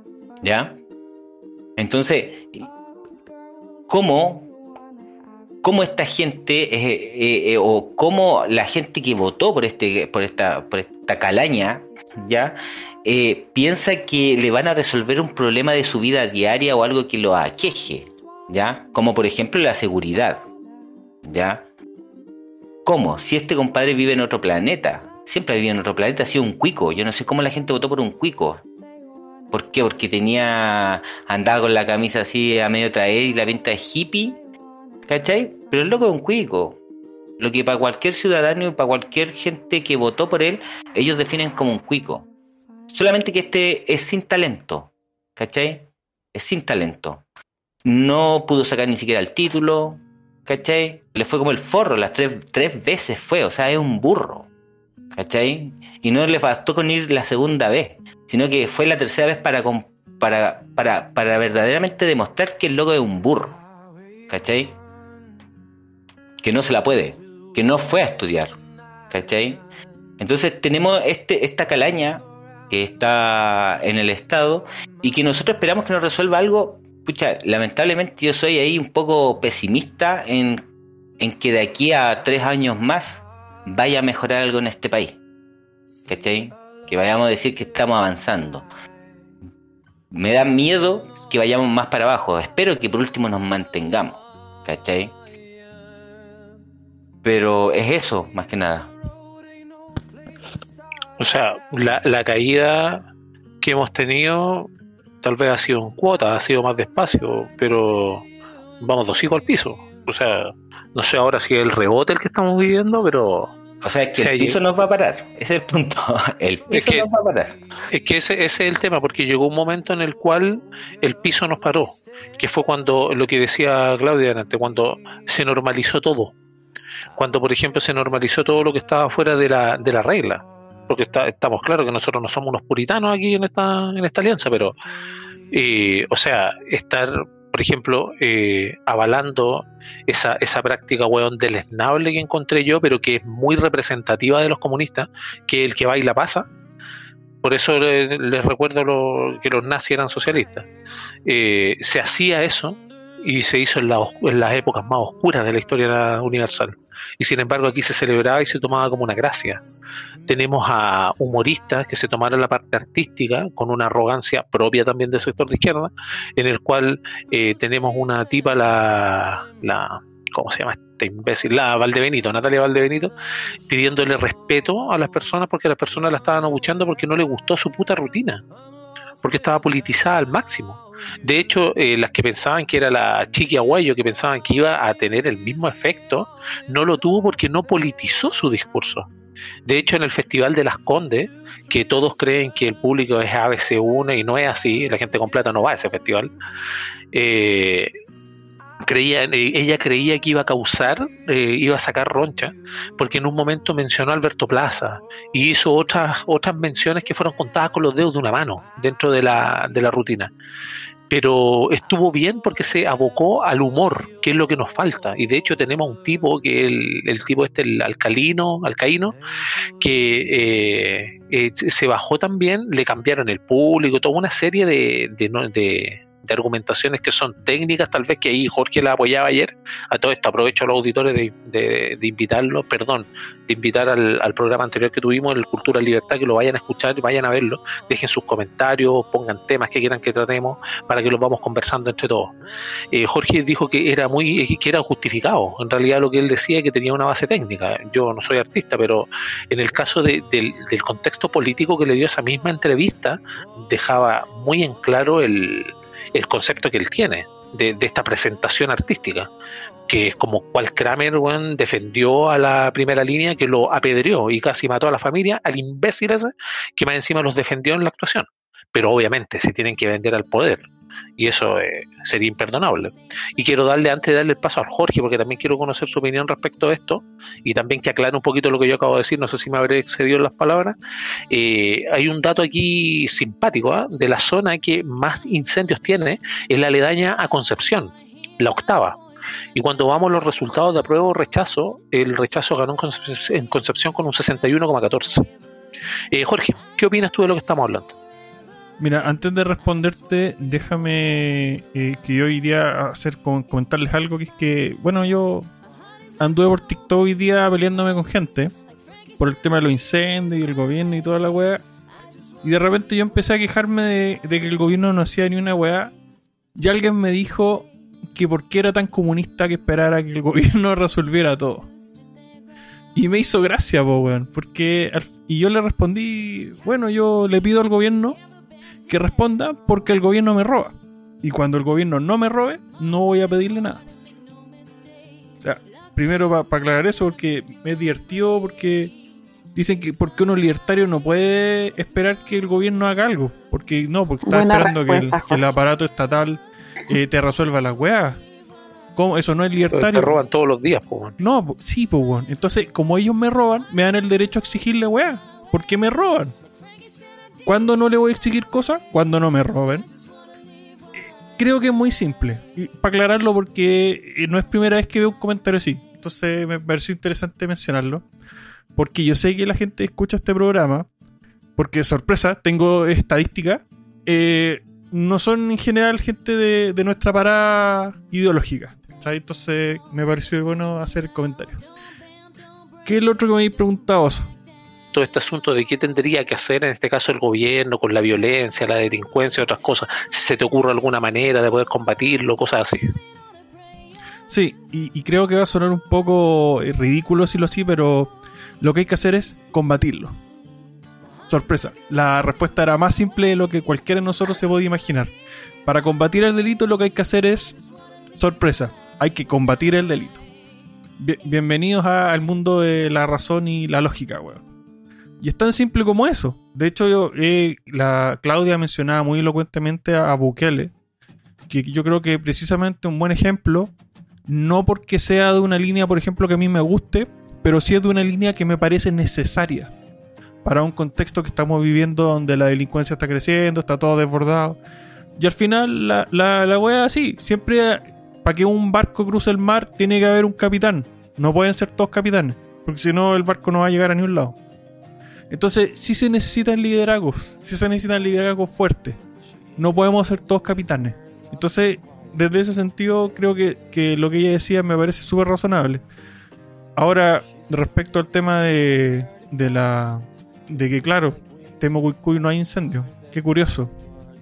S3: ¿Ya? Entonces, ¿cómo esta gente o cómo la gente que votó por esta calaña, ¿ya? Piensa que le van a resolver un problema de su vida diaria o algo que lo aqueje, ¿ya? Como por ejemplo la seguridad, ¿ya? ¿Cómo? Si este compadre vive en otro planeta, siempre ha vivido en otro planeta, ha sido un cuico. Yo no sé cómo la gente votó por un cuico. ¿Por qué? Porque andaba con la camisa así a medio traer y la pinta de hippie, ¿cachai? Pero el loco es un cuico. Lo que para cualquier ciudadano y para cualquier gente que votó por él, ellos definen como un cuico. Solamente que este es sin talento, ¿cachai? Es sin talento. No pudo sacar ni siquiera el título, ¿cachai? Le fue como el forro, las tres veces fue, o sea, es un burro, ¿cachai? Y no le bastó con ir la segunda vez, sino que fue la tercera vez para verdaderamente demostrar que el loco es un burro, ¿cachai? Que no se la puede, que no fue a estudiar, ¿cachai? Entonces tenemos esta calaña que está en el Estado y que nosotros esperamos que nos resuelva algo. Pucha, lamentablemente yo soy ahí un poco pesimista en que de aquí a 3 años más vaya a mejorar algo en este país, ¿cachai? Que vayamos a decir que estamos avanzando. Me da miedo que vayamos más para abajo. Espero que por último nos mantengamos, ¿cachai? Pero es eso, más que nada.
S2: O sea, la caída que hemos tenido tal vez ha sido en cuota, ha sido más despacio, pero vamos 2 hijos al piso. O sea, no sé ahora si es el rebote el que estamos viviendo, pero...
S3: O sea, es que el piso nos va a parar. Ese es el punto. El piso nos va a parar.
S2: Es que ese es el tema, porque llegó un momento en el cual el piso nos paró, que fue cuando, lo que decía Claudia antes, cuando se normalizó todo. Cuando, por ejemplo, se normalizó todo lo que estaba fuera de la regla. Porque estamos claros que nosotros no somos unos puritanos aquí en esta alianza, pero, o sea, estar, por ejemplo, avalando esa práctica, weón, deleznable que encontré yo, pero que es muy representativa de los comunistas, que el que baila pasa. Por eso les recuerdo que los nazis eran socialistas. Se hacía eso y se hizo en las épocas más oscuras de la historia universal. Y sin embargo aquí se celebraba y se tomaba como una gracia. Tenemos a humoristas que se tomaron la parte artística con una arrogancia propia también del sector de izquierda, en el cual tenemos una tipa, ¿cómo se llama esta imbécil? La Valdebenito, Natalia Valdebenito, pidiéndole respeto a las personas porque las personas la estaban abucheando porque no le gustó su puta rutina, porque estaba politizada al máximo. De hecho, las que pensaban que era la Chiqui Aguayo, que pensaban que iba a tener el mismo efecto, no lo tuvo porque no politizó su discurso. De hecho, en el Festival de Las Condes, que todos creen que el público es ABC1 y no es así, la gente con plata no va a ese festival, ella creía que iba a causar, iba a sacar roncha, porque en un momento mencionó a Alberto Plaza y hizo otras menciones que fueron contadas con los dedos de una mano dentro de la rutina. Pero estuvo bien porque se abocó al humor, que es lo que nos falta. Y de hecho tenemos un tipo, que el tipo el alcaíno, que se bajó también, le cambiaron el público, toda una serie de argumentaciones que son técnicas, tal vez que ahí Jorge la apoyaba ayer. A todo esto aprovecho a los auditores de invitarlos, de invitar al programa anterior que tuvimos, el Cultura Libertad, que lo vayan a escuchar y vayan a verlo, dejen sus comentarios, pongan temas que quieran que tratemos para que los vamos conversando entre todos. Jorge dijo que era justificado, en realidad lo que él decía es que tenía una base técnica. Yo no soy artista, pero en el caso del contexto político que le dio esa misma entrevista, dejaba muy en claro el concepto que él tiene de esta presentación artística, que es como cual Kramer, bueno, defendió a la primera línea, que lo apedreó y casi mató a la familia, al imbécil ese que más encima los defendió en la actuación. Pero obviamente se tienen que vender al poder y eso sería imperdonable. Y quiero antes de darle el paso al Jorge, porque también quiero conocer su opinión respecto a esto y también que aclare un poquito lo que yo acabo de decir, no sé si me habré excedido en las palabras. Hay un dato aquí simpático, de la zona que más incendios tiene es la aledaña a Concepción, la octava. Y cuando vamos a los resultados de apruebo o rechazo, el rechazo ganó en Concepción con un 61,14. Jorge, ¿qué opinas tú de lo que estamos hablando?
S1: Mira, antes de responderte, déjame que yo hoy día comentarles algo, que es que, bueno, yo anduve por TikTok hoy día peleándome con gente por el tema de los incendios y el gobierno y toda la weá. Y de repente yo empecé a quejarme de que el gobierno no hacía ni una weá. Y alguien me dijo que por qué era tan comunista que esperara que el gobierno resolviera todo. Y me hizo gracia, po, weón. Y yo le respondí, bueno, yo le pido al gobierno que responda porque el gobierno me roba. Y cuando el gobierno no me robe, no voy a pedirle nada. O sea, primero para aclarar eso, porque me es divertido, porque dicen que porque uno libertario no puede esperar que el gobierno haga algo. Porque está
S5: Buena
S1: esperando que
S5: respuesta,
S1: el aparato estatal te resuelva las weas. ¿Cómo? Eso no es libertario.
S2: Te roban todos los días, po, weón.
S1: No, sí, pues, weón. Entonces, como ellos me roban, me dan el derecho a exigirle weá. ¿Por qué me roban? ¿Cuándo no le voy a exigir cosas? Cuando no me roben. Creo que es muy simple. Y para aclararlo, porque no es primera vez que veo un comentario así. Entonces me pareció interesante mencionarlo. Porque yo sé que la gente escucha este programa. Porque, sorpresa, tengo estadística. No son en general gente de nuestra parada ideológica. ¿Sabes? Entonces me pareció bueno hacer el comentario. ¿Qué es lo otro que me habéis preguntado, Oso?
S2: Todo este asunto de qué tendría que hacer en este caso el gobierno con la violencia, la delincuencia y otras cosas, si se te ocurre alguna manera de poder combatirlo, cosas así.
S1: Sí, y creo que va a sonar un poco ridículo decirlo así, pero lo que hay que hacer es combatirlo. Sorpresa, la respuesta era más simple de lo que cualquiera de nosotros se puede imaginar. Para combatir el delito lo que hay que hacer es, sorpresa, hay que combatir el delito. Bienvenidos al mundo de la razón y la lógica, weón. Y es tan simple como eso. De hecho, la Claudia mencionaba muy elocuentemente a Bukele, que yo creo que precisamente un buen ejemplo, no porque sea de una línea, por ejemplo, que a mí me guste, pero sí es de una línea que me parece necesaria para un contexto que estamos viviendo donde la delincuencia está creciendo, está todo desbordado. Y al final la wea es así. Siempre, para que un barco cruce el mar, tiene que haber un capitán. No pueden ser todos capitanes, porque si no el barco no va a llegar a ningún lado. Entonces, sí se necesitan liderazgos fuertes. No podemos ser todos capitanes. Entonces, desde ese sentido, creo que lo que ella decía me parece súper razonable. Ahora, respecto al tema de que, claro, Temucuicui no hay incendio. Qué curioso.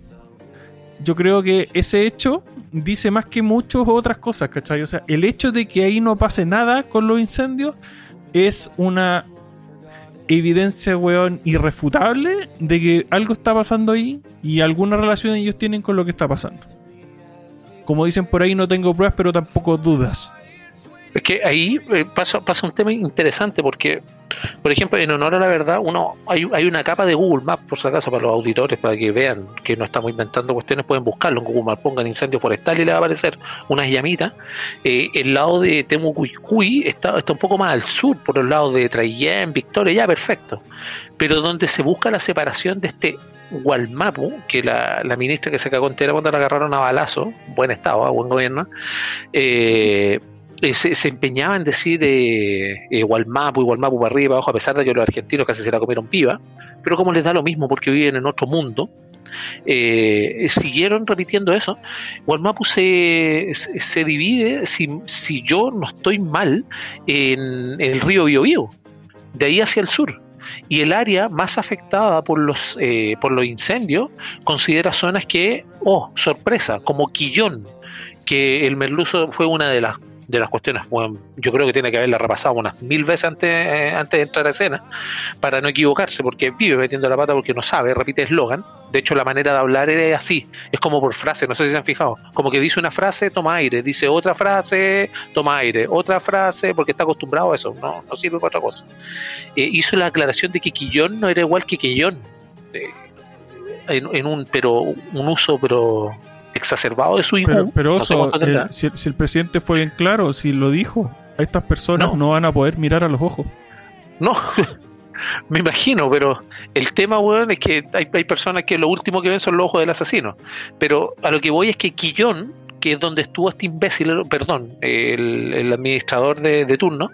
S1: Yo creo que ese hecho dice más que muchas otras cosas, ¿cachai? O sea, el hecho de que ahí no pase nada con los incendios es una evidencia, weón, irrefutable de que algo está pasando ahí y alguna relación ellos tienen con lo que está pasando. Como dicen por ahí, no tengo pruebas, pero tampoco dudas.
S2: Es que ahí pasa un tema interesante porque, por ejemplo, en honor a la verdad, hay una capa de Google Maps, por si acaso, para los auditores, para que vean que no estamos inventando cuestiones, pueden buscarlo en Google Maps, pongan incendio forestal y le va a aparecer unas llamitas. El lado de Temucuicui está un poco más al sur, por el lado de Traillén, Victoria, ya perfecto. Pero donde se busca la separación de este Gualmapu, que la ministra que se cagó entera cuando la agarraron a balazo, buen estado, buen gobierno, se empeñaba en decir Gualmapu y Gualmapu para arriba y para abajo, a pesar de que los argentinos casi se la comieron viva, pero como les da lo mismo porque viven en otro mundo, siguieron repitiendo eso. Gualmapu se divide, si yo no estoy mal, en el río Biobío, de ahí hacia el sur. Y el área más afectada por los incendios considera zonas que, sorpresa, como Quillón, que el merluzo fue una de las cuestiones, bueno, yo creo que tiene que haberla repasado unas 1000 veces antes de entrar a escena, para no equivocarse, porque vive metiendo la pata porque no sabe, repite eslogan. De hecho, la manera de hablar es así, es como por frase, no sé si se han fijado, como que dice una frase, toma aire, dice otra frase, toma aire, otra frase, porque está acostumbrado a eso, no sirve para otra cosa. Hizo la aclaración de que Quillón no era igual que Quillón, en un uso exacerbado de su hijo.
S1: Pero Oso, si el presidente fue bien claro, si lo dijo, a estas personas no van a poder mirar a los ojos.
S2: No, me imagino, pero el tema, weón, es que hay personas que lo último que ven son los ojos del asesino. Pero a lo que voy es que Quillón, que es donde estuvo este imbécil, el administrador de turno,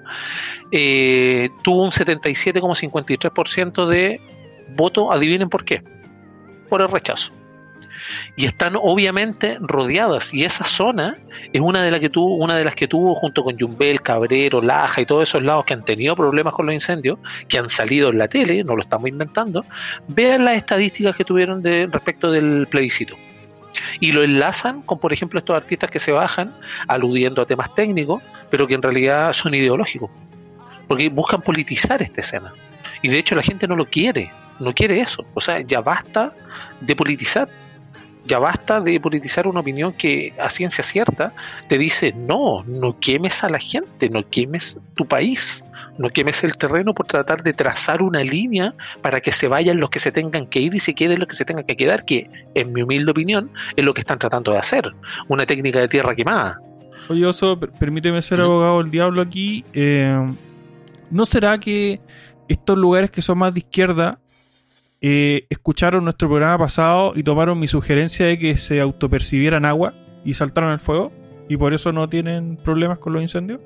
S2: tuvo un 77,53% de voto, adivinen por qué. por el rechazo. Y están obviamente rodeadas, y esa zona es una de las que tuvo junto con Yumbel, Cabrero, Laja y todos esos lados que han tenido problemas con los incendios, que han salido en la tele, no lo estamos inventando. Vean las estadísticas que tuvieron respecto del plebiscito y lo enlazan con, por ejemplo, estos artistas que se bajan aludiendo a temas técnicos, pero que en realidad son ideológicos, porque buscan politizar esta escena. Y de hecho la gente no quiere eso. O sea, ya basta de politizar. Ya basta de politizar una opinión que a ciencia cierta te dice no quemes a la gente, no quemes tu país, no quemes el terreno por tratar de trazar una línea para que se vayan los que se tengan que ir y se queden los que se tengan que quedar, que en mi humilde opinión es lo que están tratando de hacer, una técnica de tierra quemada.
S1: Oye, Oso, permíteme ser abogado del diablo aquí. ¿No será que estos lugares que son más de izquierda escucharon nuestro programa pasado y tomaron mi sugerencia de que se autopercibieran agua y saltaron al fuego y por eso no tienen problemas con los incendios?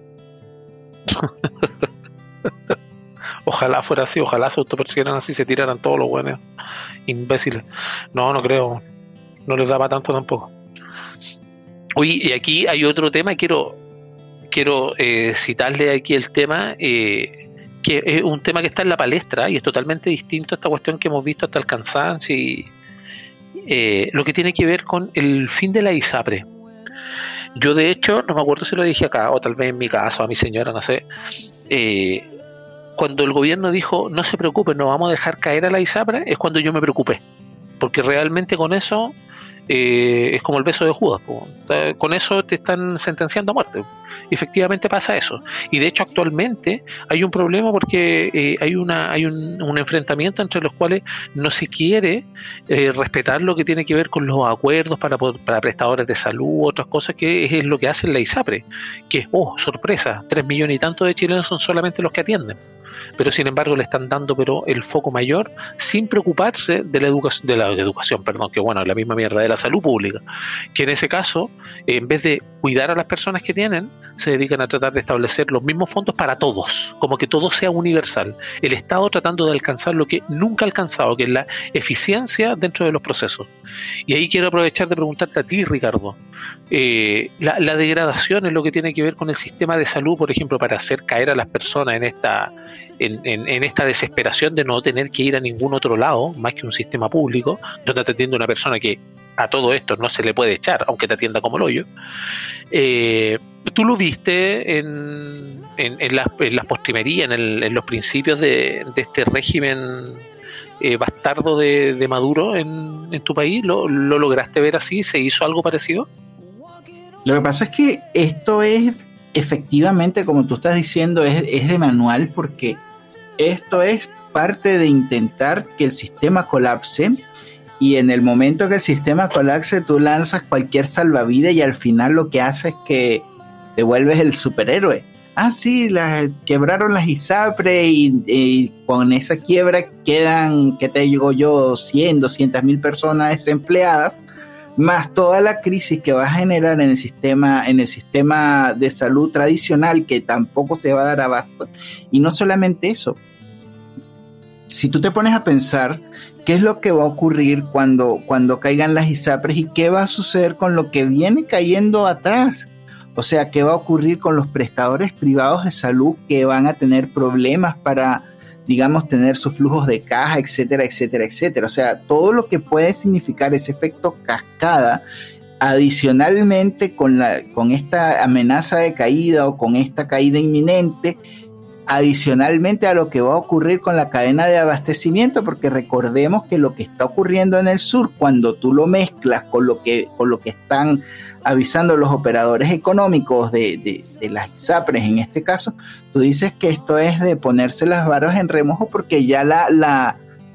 S2: Ojalá fuera así, ojalá se autopercibieran así, se tiraran todos los buenos imbéciles. No creo, no les daba tanto tampoco. Oye, y aquí hay otro tema, quiero citarle aquí el tema, que es un tema que está en la palestra y es totalmente distinto a esta cuestión que hemos visto hasta el cansancio y lo que tiene que ver con el fin de la ISAPRE. Yo de hecho, no me acuerdo si lo dije acá o tal vez en mi casa o a mi señora, no sé, cuando el gobierno dijo no se preocupen, no vamos a dejar caer a la ISAPRE, es cuando yo me preocupé, porque realmente con eso es como el beso de Judas, con eso te están sentenciando a muerte. Efectivamente pasa eso, y de hecho actualmente hay un problema porque hay un enfrentamiento entre los cuales no se quiere respetar lo que tiene que ver con los acuerdos para prestadores de salud, otras cosas, que es lo que hace la ISAPRE, que es, sorpresa, 3 millones y tanto de chilenos son solamente los que atienden, pero sin embargo le están dando el foco mayor sin preocuparse de la educación, que bueno, la misma mierda de la salud pública, que en ese caso, en vez de cuidar a las personas que tienen, se dedican a tratar de establecer los mismos fondos para todos, como que todo sea universal. El Estado tratando de alcanzar lo que nunca ha alcanzado, que es la eficiencia dentro de los procesos. Y ahí quiero aprovechar de preguntarte a ti, Ricardo, la degradación en lo que tiene que ver con el sistema de salud, por ejemplo, para hacer caer a las personas en esta desesperación de no tener que ir a ningún otro lado más que un sistema público donde te atiende una persona que a todo esto no se le puede echar, aunque te atienda como el hoyo. Tú lo viste en las postrimerías, en los principios de este régimen bastardo de Maduro en tu país. ¿Lo lograste ver así? ¿Se hizo algo parecido?
S4: Lo que pasa es que esto es efectivamente, como tú estás diciendo, es de manual, porque esto es parte de intentar que el sistema colapse, y en el momento que el sistema colapse tú lanzas cualquier salvavidas y al final lo que hace es que te vuelves el superhéroe. Sí, quebraron las ISAPRE y con esa quiebra quedan, ¿qué te digo yo?, 100, 200,000 personas desempleadas, más toda la crisis que va a generar en el sistema de salud tradicional, que tampoco se va a dar abasto. Y no solamente eso, si tú te pones a pensar qué es lo que va a ocurrir cuando caigan las ISAPRES y qué va a suceder con lo que viene cayendo atrás. O sea, qué va a ocurrir con los prestadores privados de salud que van a tener problemas para, digamos, tener sus flujos de caja, etcétera, etcétera, etcétera. O sea, todo lo que puede significar ese efecto cascada, adicionalmente con esta amenaza de caída o con esta caída inminente, adicionalmente a lo que va a ocurrir con la cadena de abastecimiento, porque recordemos que lo que está ocurriendo en el sur, cuando tú lo mezclas con lo que están avisando los operadores económicos de las ISAPRES en este caso, tú dices que esto es de ponerse las varas en remojo, porque ya la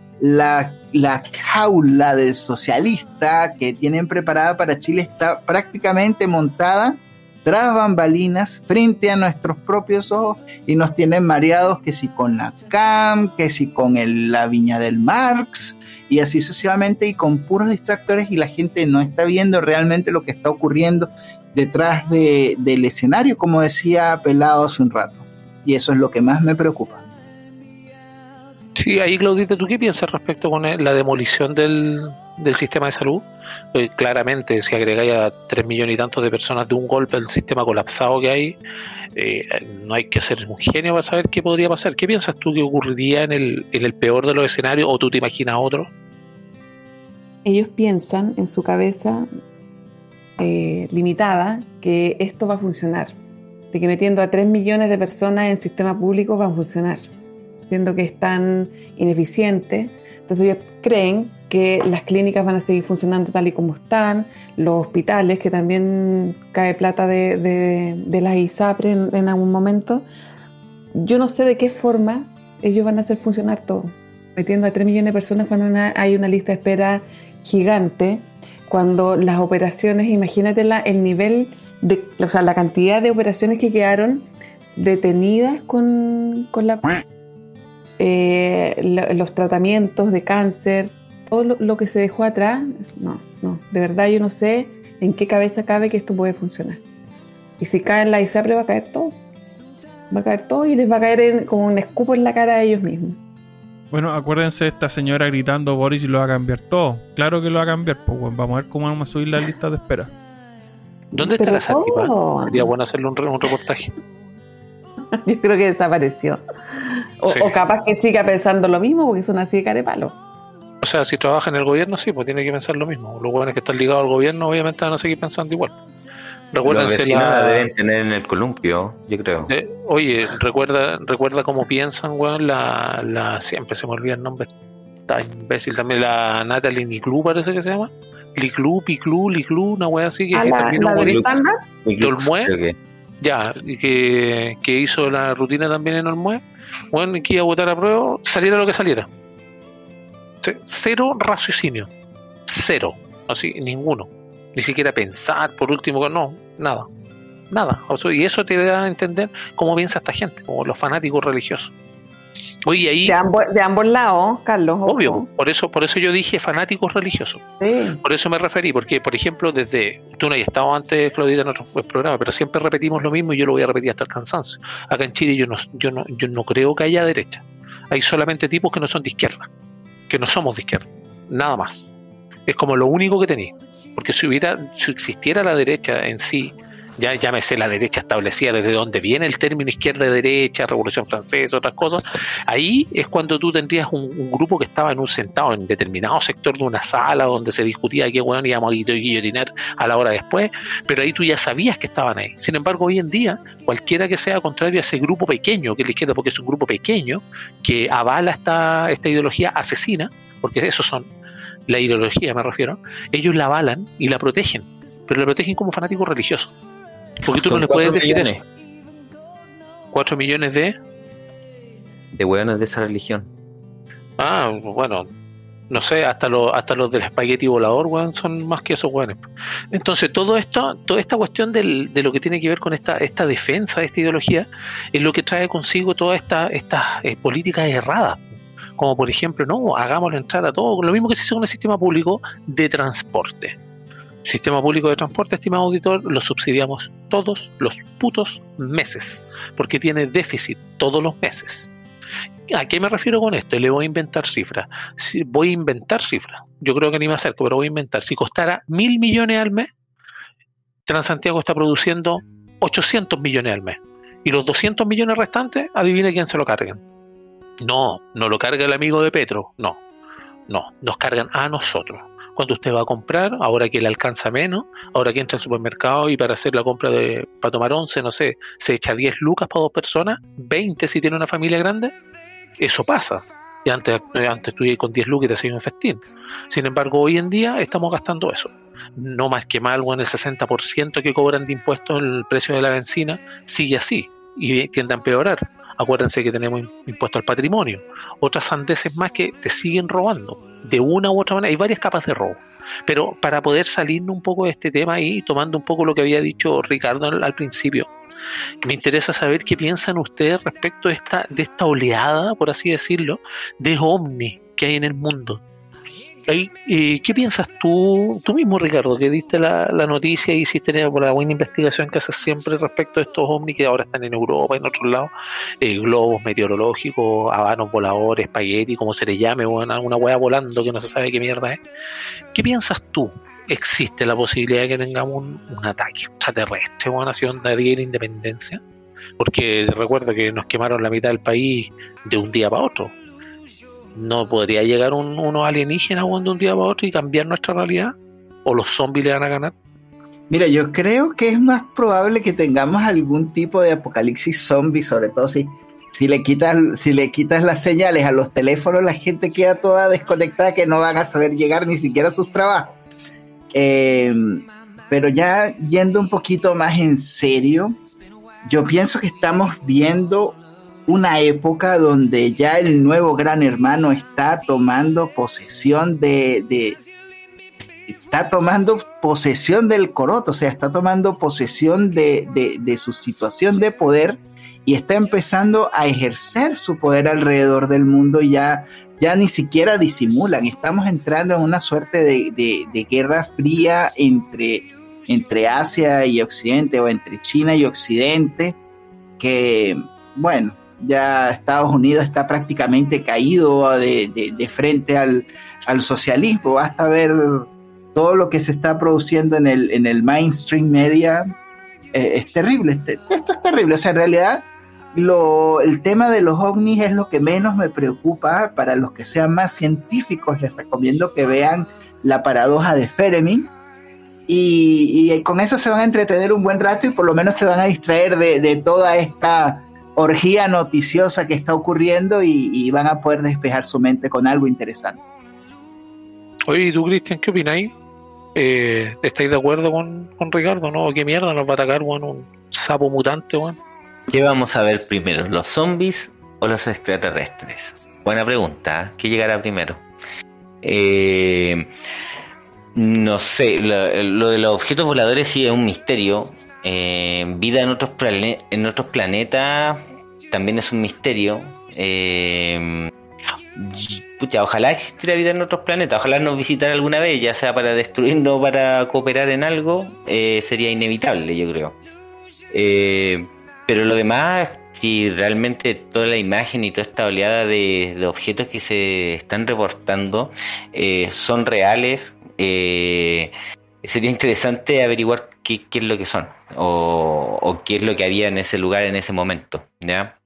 S4: jaula del socialista que tienen preparada para Chile está prácticamente montada tras bambalinas frente a nuestros propios ojos y nos tienen mareados, que si con la CAM, que si con la Viña del Marx y así sucesivamente, y con puros distractores, y la gente no está viendo realmente lo que está ocurriendo detrás del escenario, como decía Pelado hace un rato, y eso es lo que más me preocupa.
S2: Sí, ahí Claudita, ¿tú qué piensas respecto con la demolición del sistema de salud? Claramente, si agregáis a 3 millones y tantos de personas de un golpe al sistema colapsado que hay, no hay que ser un genio para saber qué podría pasar. ¿Qué piensas tú que ocurriría en el peor de los escenarios, o tú te imaginas otro?
S5: Ellos piensan en su cabeza limitada que esto va a funcionar, de que metiendo a 3 millones de personas en sistema público va a funcionar, siendo que es tan ineficiente. Entonces ellos creen que las clínicas van a seguir funcionando tal y como están, los hospitales, que también cae plata de las ISAPRE en algún momento. Yo no sé de qué forma ellos van a hacer funcionar todo, metiendo a 3 millones de personas cuando hay una lista de espera gigante, cuando las operaciones, imagínate el nivel o sea, la cantidad de operaciones que quedaron detenidas con los tratamientos de cáncer, todo lo que se dejó atrás. No, de verdad yo no sé en qué cabeza cabe que esto puede funcionar. Y si cae en la ISAPRE va a caer todo y les va a caer como un escupo en la cara a ellos mismos.
S1: Bueno, acuérdense de esta señora gritando: Boris lo va a cambiar todo. Claro que lo va a cambiar, pues bueno, vamos a ver cómo vamos a subir las listas de espera.
S2: ¿Dónde está la Sátiva? Sería bueno hacerle un reportaje.
S5: Yo creo que desapareció.
S2: Sí.
S5: O capaz que siga pensando lo mismo, porque son así de carepalo.
S2: O sea, si trabaja en el gobierno, sí, pues tiene que pensar lo mismo. Los jóvenes que están ligados al gobierno obviamente van a seguir pensando igual.
S3: Los vecinos la deben tener en el columpio, yo creo.
S2: Oye, recuerda cómo piensan, weón, siempre se me olvida el nombre, está imbécil también, la Natalie Niclú parece que se llama. Liclú, una wea así que terminó
S5: ¿La del stand-up?
S2: de Olmué, ya, que hizo la rutina también en Olmué, bueno, que iba a votar a prueba, saliera lo que saliera. Cero raciocinio, cero, así, ninguno. Ni siquiera pensar, por último, no, nada. Y eso te da a entender cómo piensa esta gente, como los fanáticos religiosos. Oye, ahí
S5: de ambos lados, Carlos.
S2: Obvio,
S5: ojo.
S2: por eso yo dije fanáticos religiosos.
S5: Sí.
S2: Por eso me referí, porque, por ejemplo, tú no hayas estado antes, Claudita, en otro programa, pero siempre repetimos lo mismo y yo lo voy a repetir hasta el cansancio. Acá en Chile yo no creo que haya derecha. Hay solamente tipos que no son de izquierda, que no somos de izquierda, nada más. Es como lo único que tenía. Porque si existiera la derecha en sí, ya llámese la derecha establecida desde donde viene el término izquierda y derecha, Revolución Francesa, otras cosas, ahí es cuando tú tendrías un grupo que estaba sentado en determinado sector de una sala donde se discutía qué weón íbamos a guillotinar a la hora después, pero ahí tú ya sabías que estaban ahí. Sin embargo, hoy en día, cualquiera que sea contrario a ese grupo pequeño, que es la izquierda, porque es un grupo pequeño que avala esta ideología asesina, porque esos son la ideología, me refiero, ellos la avalan y la protegen, pero la protegen como fanáticos religiosos. Porque tú no le puedes decir eso. 4 millones de
S3: hueones de esa religión.
S2: Ah, bueno, no sé, hasta los del espagueti volador, weón, son más que esos weones. Entonces, toda esta cuestión de lo que tiene que ver con esta defensa de esta ideología es lo que trae consigo todas estas políticas erradas. Como por ejemplo, no, hagámoslo entrar a todo, lo mismo que se hizo con el sistema público de transporte. Sistema público de transporte, estimado auditor, lo subsidiamos todos los putos meses, porque tiene déficit todos los meses. ¿A qué me refiero con esto? Le voy a inventar cifras. Yo creo que ni me acerco, pero voy a inventar. Si costara 1.000 millones al mes, Transantiago está produciendo 800 millones al mes. Y los 200 millones restantes, adivina quién se lo cargan. No lo carga el amigo de Petro, no, nos cargan a nosotros. Cuando usted va a comprar, ahora que le alcanza menos, ahora que entra al supermercado y para hacer la compra para tomar 11, no sé, se echa 10 lucas para 2 personas, 20 si tiene una familia grande, eso pasa. Y antes tú ibas con 10 lucas y te hacías un festín. Sin embargo, hoy en día estamos gastando eso. No más que mal, bueno, el 60% que cobran de impuestos en el precio de la benzina sigue así y tiende a empeorar. Acuérdense que tenemos impuesto al patrimonio, otras sandeces más que te siguen robando de una u otra manera. Hay varias capas de robo, pero para poder salirnos un poco de este tema y tomando un poco lo que había dicho Ricardo al principio, me interesa saber qué piensan ustedes respecto de esta oleada, por así decirlo, de ovni que hay en el mundo. ¿Qué piensas tú mismo, Ricardo, que diste la noticia y hiciste por la buena investigación que haces siempre respecto a estos ovnis que ahora están en Europa y en otros lados? Globos meteorológicos, habanos voladores, espagueti, como se le llame, una hueá volando que no se sabe qué mierda es. ¿Qué piensas tú? ¿Existe la posibilidad de que tengamos un ataque extraterrestre, una nación de día de la independencia? Porque recuerdo que nos quemaron la mitad del país de un día para otro. ¿No podría llegar unos alienígenas de un día para otro y cambiar nuestra realidad? ¿O los zombies le van a ganar?
S4: Mira, yo creo que es más probable que tengamos algún tipo de apocalipsis zombie, sobre todo si le quitas las señales a los teléfonos, la gente queda toda desconectada, que no van a saber llegar ni siquiera a sus trabajos. Pero ya yendo un poquito más en serio, yo pienso que estamos viendo una época donde ya el nuevo gran hermano está tomando posesión está tomando posesión del coroto, o sea, está tomando posesión de su situación de poder y está empezando a ejercer su poder alrededor del mundo. Ya ni siquiera disimulan, estamos entrando en una suerte de guerra fría entre Asia y Occidente, o entre China y Occidente, que, bueno, ya Estados Unidos está prácticamente caído de frente al socialismo. Basta ver todo lo que se está produciendo en el mainstream media. Es terrible, esto es terrible. O sea, en realidad el tema de los ovnis es lo que menos me preocupa. Para los que sean más científicos, les recomiendo que vean La paradoja de Fermi, y con eso se van a entretener un buen rato y por lo menos se van a distraer de toda esta orgía noticiosa que está ocurriendo y van a poder despejar su mente con algo interesante.
S2: Oye, ¿y tú, Cristian, qué opináis? ¿Estáis de acuerdo con Ricardo, no? ¿Qué mierda nos va a atacar, un sapo mutante,
S3: ¿Qué vamos a ver primero, los zombies o los extraterrestres? Buena pregunta, ¿eh? ¿Qué llegará primero? No sé, lo de los objetos voladores sí es un misterio. Vida en otros planetas también es un misterio. Ojalá existiera vida en otros planetas, ojalá nos visitara alguna vez, ya sea para destruirnos o para cooperar en algo. Sería inevitable, yo creo. Pero lo demás, si realmente toda la imagen y toda esta oleada de objetos que se están reportando son reales, sería interesante averiguar qué es lo que son, o qué es lo que había en ese lugar en ese momento, ¿ya?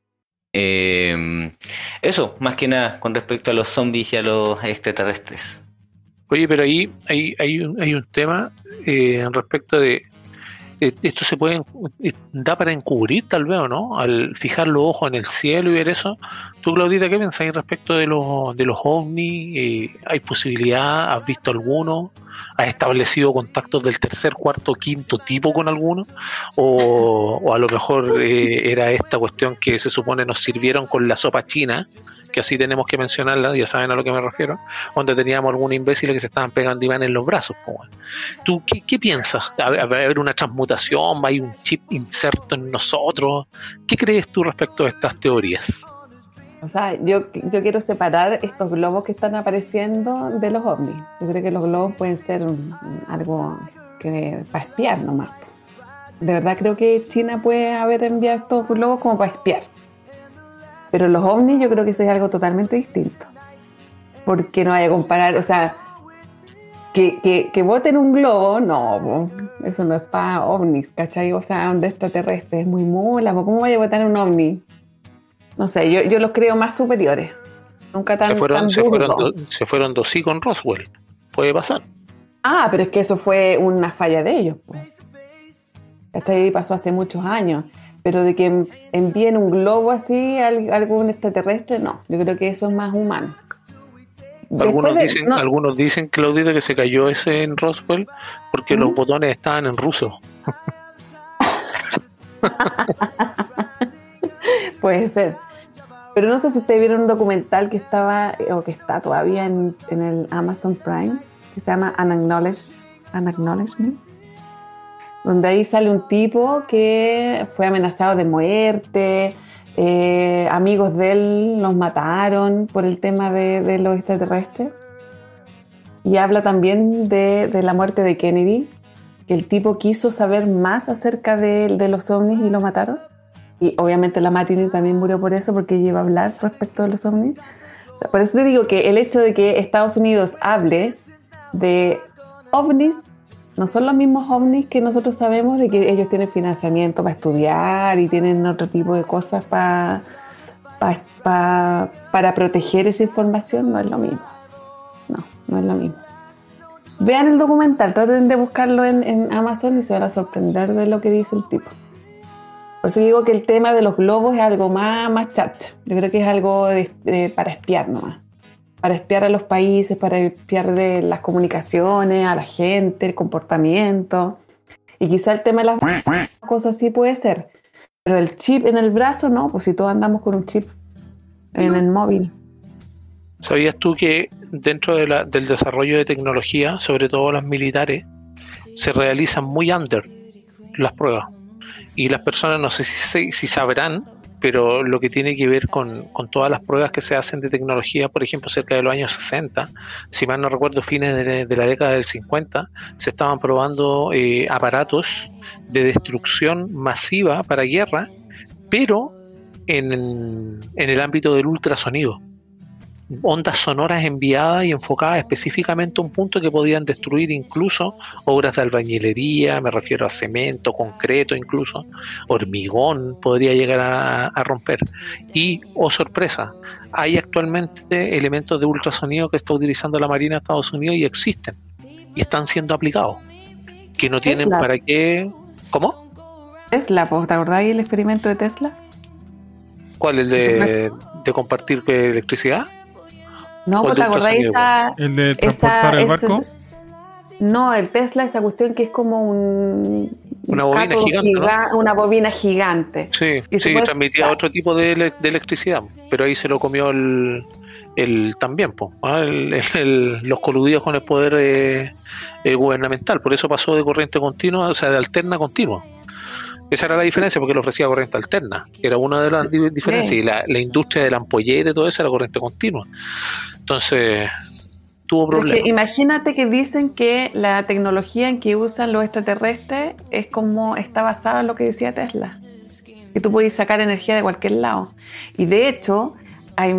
S3: Eso, más que nada, con respecto a los zombies y a los extraterrestres.
S2: Oye, pero ahí hay un tema respecto de esto se puede da para encubrir, tal vez, ¿o no? Al fijar los ojos en el cielo y ver eso. Tú, Claudita, ¿qué pensáis respecto de los ovnis? ¿Hay posibilidad? ¿Has visto alguno? ¿Has establecido contactos del tercer, cuarto, quinto tipo con alguno? ¿O a lo mejor era esta cuestión que se supone nos sirvieron con la sopa china, que así tenemos que mencionarla, ya saben a lo que me refiero, donde teníamos algún imbécil que se estaban pegando imanes en los brazos? ¿Tú qué piensas? ¿Va a haber una transmutación? ¿Va a haber un chip inserto en nosotros? ¿Qué crees tú respecto a estas teorías?
S5: O sea, yo quiero separar estos globos que están apareciendo de los ovnis. Yo creo que los globos pueden ser algo que para espiar nomás. De verdad creo que China puede haber enviado estos globos como para espiar. Pero los ovnis yo creo que eso es algo totalmente distinto. Porque no hay que comparar, o sea, que boten un globo, no, eso no es para ovnis, ¿cachai? O sea, un extraterrestre es muy mula, ¿cómo vaya a botar un ovni? No sé, yo los creo más superiores. Nunca tan
S2: se fueron dos sí con Roswell. Puede pasar.
S5: Ah, pero es que eso fue una falla de ellos, pues. ¿Cachai? Pasó hace muchos años. Pero de que envíen un globo así a algún extraterrestre, no. Yo creo que eso es más humano.
S2: Algunos dicen, Claudito, que se cayó ese en Roswell porque los botones estaban en ruso.
S5: Puede ser. Pero no sé si ustedes vieron un documental que estaba, o que está todavía en el Amazon Prime, que se llama Unacknowledgement, donde ahí sale un tipo que fue amenazado de muerte, amigos de él los mataron por el tema de los extraterrestres, Y habla también de la muerte de Kennedy, que el tipo quiso saber más acerca de los ovnis y lo mataron. Y obviamente la Martini también murió por eso, porque ella iba a hablar respecto de los ovnis. O sea, por eso te digo que el hecho de que Estados Unidos hable de ovnis, no son los mismos ovnis que nosotros sabemos, de que ellos tienen financiamiento para estudiar y tienen otro tipo de cosas para proteger esa información, no es lo mismo. No es lo mismo. Vean el documental, traten de buscarlo en Amazon y se van a sorprender de lo que dice el tipo. Por eso digo que el tema de los globos es algo más chacha. Yo creo que es algo para espiar nomás. Para espiar a los países, para espiar de las comunicaciones, a la gente, el comportamiento. Y quizá el tema de las cosas sí puede ser. Pero el chip en el brazo no, pues si todos andamos con un chip en el móvil.
S2: ¿Sabías tú que dentro del desarrollo de tecnología, sobre todo las militares, se realizan muy under las pruebas? Y las personas, no sé si sabrán, pero lo que tiene que ver con todas las pruebas que se hacen de tecnología, por ejemplo, cerca de los años 60, si mal no recuerdo, fines de la década del 50, se estaban probando aparatos de destrucción masiva para guerra, pero en el ámbito del ultrasonido. Ondas sonoras enviadas y enfocadas específicamente a un punto que podían destruir incluso obras de albañilería, me refiero a cemento, concreto, incluso hormigón podría llegar a romper. Y, oh sorpresa, hay actualmente elementos de ultrasonido que está utilizando la Marina de Estados Unidos y existen y están siendo aplicados, que no tienen
S5: Tesla.
S2: para qué. ¿Cómo?
S5: Tesla, ¿te acordáis el experimento de Tesla?
S2: ¿Cuál? ¿El de compartir electricidad?
S5: No,
S2: ¿Cuál
S5: ¿te acordáis esa?
S1: ¿El de transportar el barco?
S5: No, el Tesla, esa cuestión que es como
S2: Una bobina
S5: cátodo
S2: gigante, ¿no?
S5: una bobina gigante.
S2: Sí,
S5: Y se puede
S2: transmitía
S5: usar.
S2: otro tipo de electricidad, pero ahí se lo comió el también, los coludidos con el poder gubernamental, por eso pasó de corriente continua, o sea, de alterna a continua. Esa era la diferencia, porque le ofrecía corriente alterna, que era una de las diferencias,
S5: Sí.
S2: y la industria de la ampolleta y todo eso era corriente continua. Entonces, tuvo
S5: Pero es
S2: problemas.
S5: que imagínate que dicen que la tecnología en que usan los extraterrestres es como está basada en lo que decía Tesla, que tú puedes sacar energía de cualquier lado. Y de hecho, hay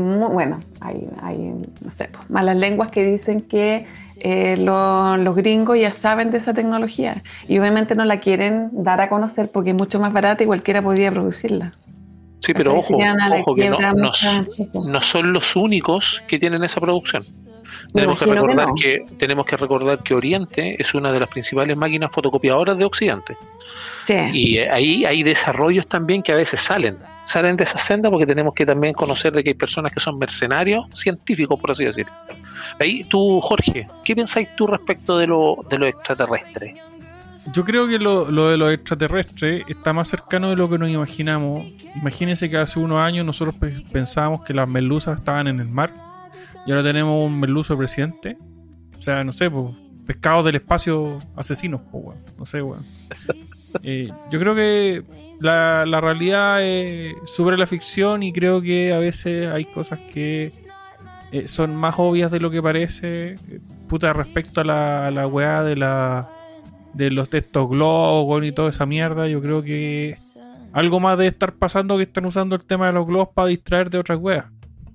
S5: no sé, malas lenguas que dicen que los gringos ya saben de esa tecnología y obviamente no la quieren dar a conocer porque es mucho más barata y cualquiera podría producirla.
S2: Sí, pero
S5: Hasta que se quedan a la
S2: ojo que
S5: quiebra muchas empresas.
S2: no son los únicos que tienen esa producción.
S5: Me
S2: Tenemos que
S5: imagino que
S2: recordar
S5: no.
S2: tenemos que recordar que Oriente es una de las principales máquinas fotocopiadoras de Occidente.
S5: Sí.
S2: Y ahí hay desarrollos también que a veces salen de esa senda, porque tenemos que también conocer de que hay personas que son mercenarios científicos, por así decirlo. Ahí tú, Jorge, ¿qué pensáis tú respecto de lo extraterrestre?
S1: Yo creo que lo de los extraterrestres está más cercano de lo que nos imaginamos. Imagínense que hace unos años nosotros pensábamos que las merluzas estaban en el mar y ahora tenemos un merluzo presidente. O sea, no sé, pues, pescados del espacio asesinos, pues, weón. No sé, weón. Yo creo que la realidad supera la ficción y creo que a veces hay cosas que son más obvias de lo que parece. Puta, respecto a la weá de los textos globos, weón, y toda esa mierda, yo creo que algo más debe estar pasando, que están usando el tema de los globos para distraer de otras weas.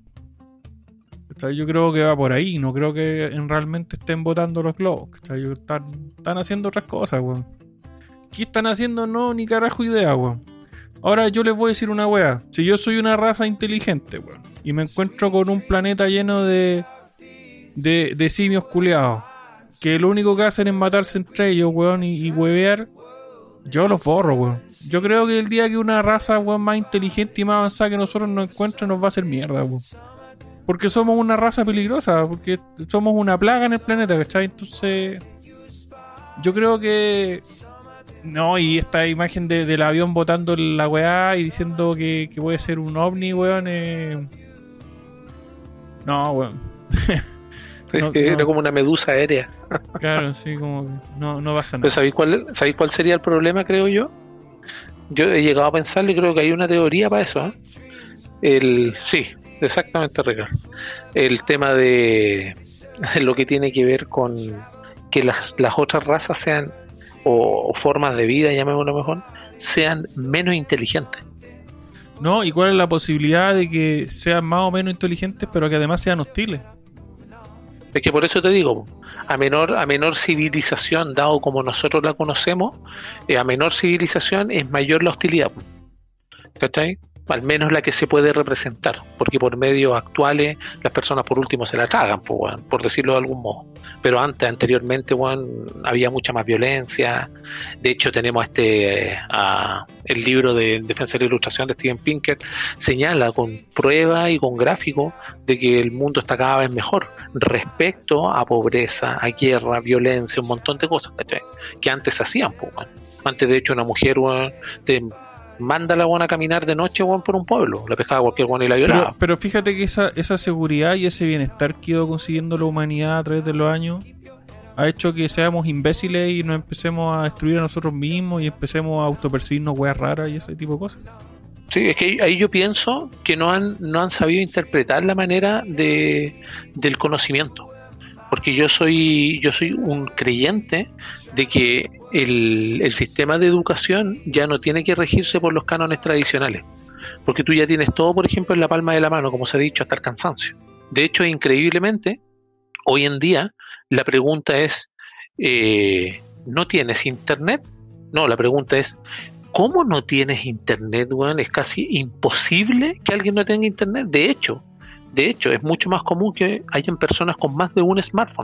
S1: Yo creo que va por ahí, no creo que realmente estén botando los globos. Están haciendo otras cosas, weón. ¿Qué están haciendo? No, ni carajo idea, weón. Ahora yo les voy a decir una wea. Si yo soy una raza inteligente, weón, y me encuentro con un planeta lleno de simios culeados, que lo único que hacen es matarse entre ellos, weón, y huevear, yo los borro, weón. Yo creo que el día que una raza, weón, más inteligente y más avanzada que nosotros nos encuentre, nos va a hacer mierda, weón. Porque somos una raza peligrosa, porque somos una plaga en el planeta, ¿cachai? Entonces, yo creo que... No, y esta imagen del avión botando la weá y diciendo que puede ser un ovni, weón, No, weón.
S2: Sí,
S1: No,
S2: era
S1: no.
S2: como una medusa aérea.
S1: Claro, sí, como que no pasa
S2: Pero
S1: nada.
S2: ¿sabéis cuál sería el problema, creo yo? Yo he llegado a pensarlo y creo que hay una teoría para eso, Sí, exactamente, Ricardo. El tema de lo que tiene que ver con que las otras razas sean, o formas de vida, llamémoslo mejor, sean menos inteligentes.
S1: No, ¿y cuál es la posibilidad de que sean más o menos inteligentes, pero que además sean hostiles?
S2: Es que por eso te digo, a menor civilización, dado como nosotros la conocemos, a menor civilización es mayor la hostilidad. ¿Cachai? Al menos la que se puede representar, porque por medios actuales las personas por último se la tragan, pues, bueno, por decirlo de algún modo. Pero anteriormente, bueno, había mucha más violencia. De hecho, tenemos el libro de Defensa de la Ilustración de Steven Pinker, señala con pruebas y con gráficos de que el mundo está cada vez mejor respecto a pobreza, a guerra, violencia, un montón de cosas, ¿cachai? Que antes se hacían, pues, bueno. Antes, de hecho, una mujer, bueno, mándala a caminar de noche, bueno, por un pueblo, la pescaba cualquier bueno y la violaba.
S1: Pero fíjate que esa seguridad y ese bienestar que ha ido consiguiendo la humanidad a través de los años ha hecho que seamos imbéciles y nos empecemos a destruir a nosotros mismos y empecemos a autopercibirnos weas raras y ese tipo de cosas.
S2: Sí, es que ahí yo pienso que no han sabido interpretar la manera del conocimiento. Porque yo soy un creyente de que el sistema de educación ya no tiene que regirse por los cánones tradicionales. Porque tú ya tienes todo, por ejemplo, en la palma de la mano, como se ha dicho, hasta el cansancio. De hecho, increíblemente, hoy en día, la pregunta es, ¿no tienes internet? No, la pregunta es, ¿cómo no tienes internet, weón? Es casi imposible que alguien no tenga internet. De hecho, es mucho más común que hayan personas con más de un smartphone.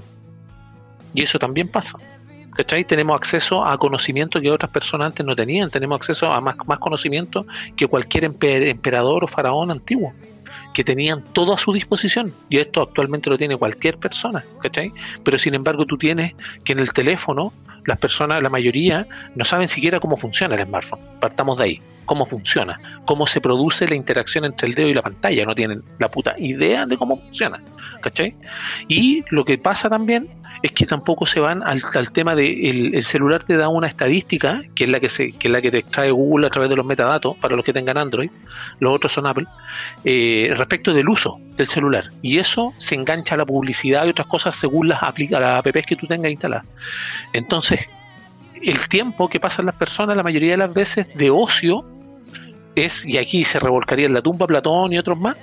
S2: Y eso también pasa. ¿Cachai? Tenemos acceso a conocimiento que otras personas antes no tenían. Tenemos acceso a más conocimiento que cualquier emperador o faraón antiguo, que tenían todo a su disposición. Y esto actualmente lo tiene cualquier persona, ¿cachai? Pero sin embargo tú tienes que en el teléfono las personas, la mayoría, no saben siquiera cómo funciona el smartphone. Partamos de ahí. Cómo funciona, cómo se produce la interacción entre el dedo y la pantalla, no tienen la puta idea de cómo funciona, ¿cachai? Y lo que pasa también es que tampoco se van al tema de el celular te da una estadística, que es la que te extrae Google a través de los metadatos, para los que tengan Android, los otros son Apple, respecto del uso del celular, y eso se engancha a la publicidad y otras cosas según las apps que tú tengas instaladas. Entonces, el tiempo que pasan las personas, la mayoría de las veces de ocio, es, y aquí se revolcaría en la tumba Platón y otros más,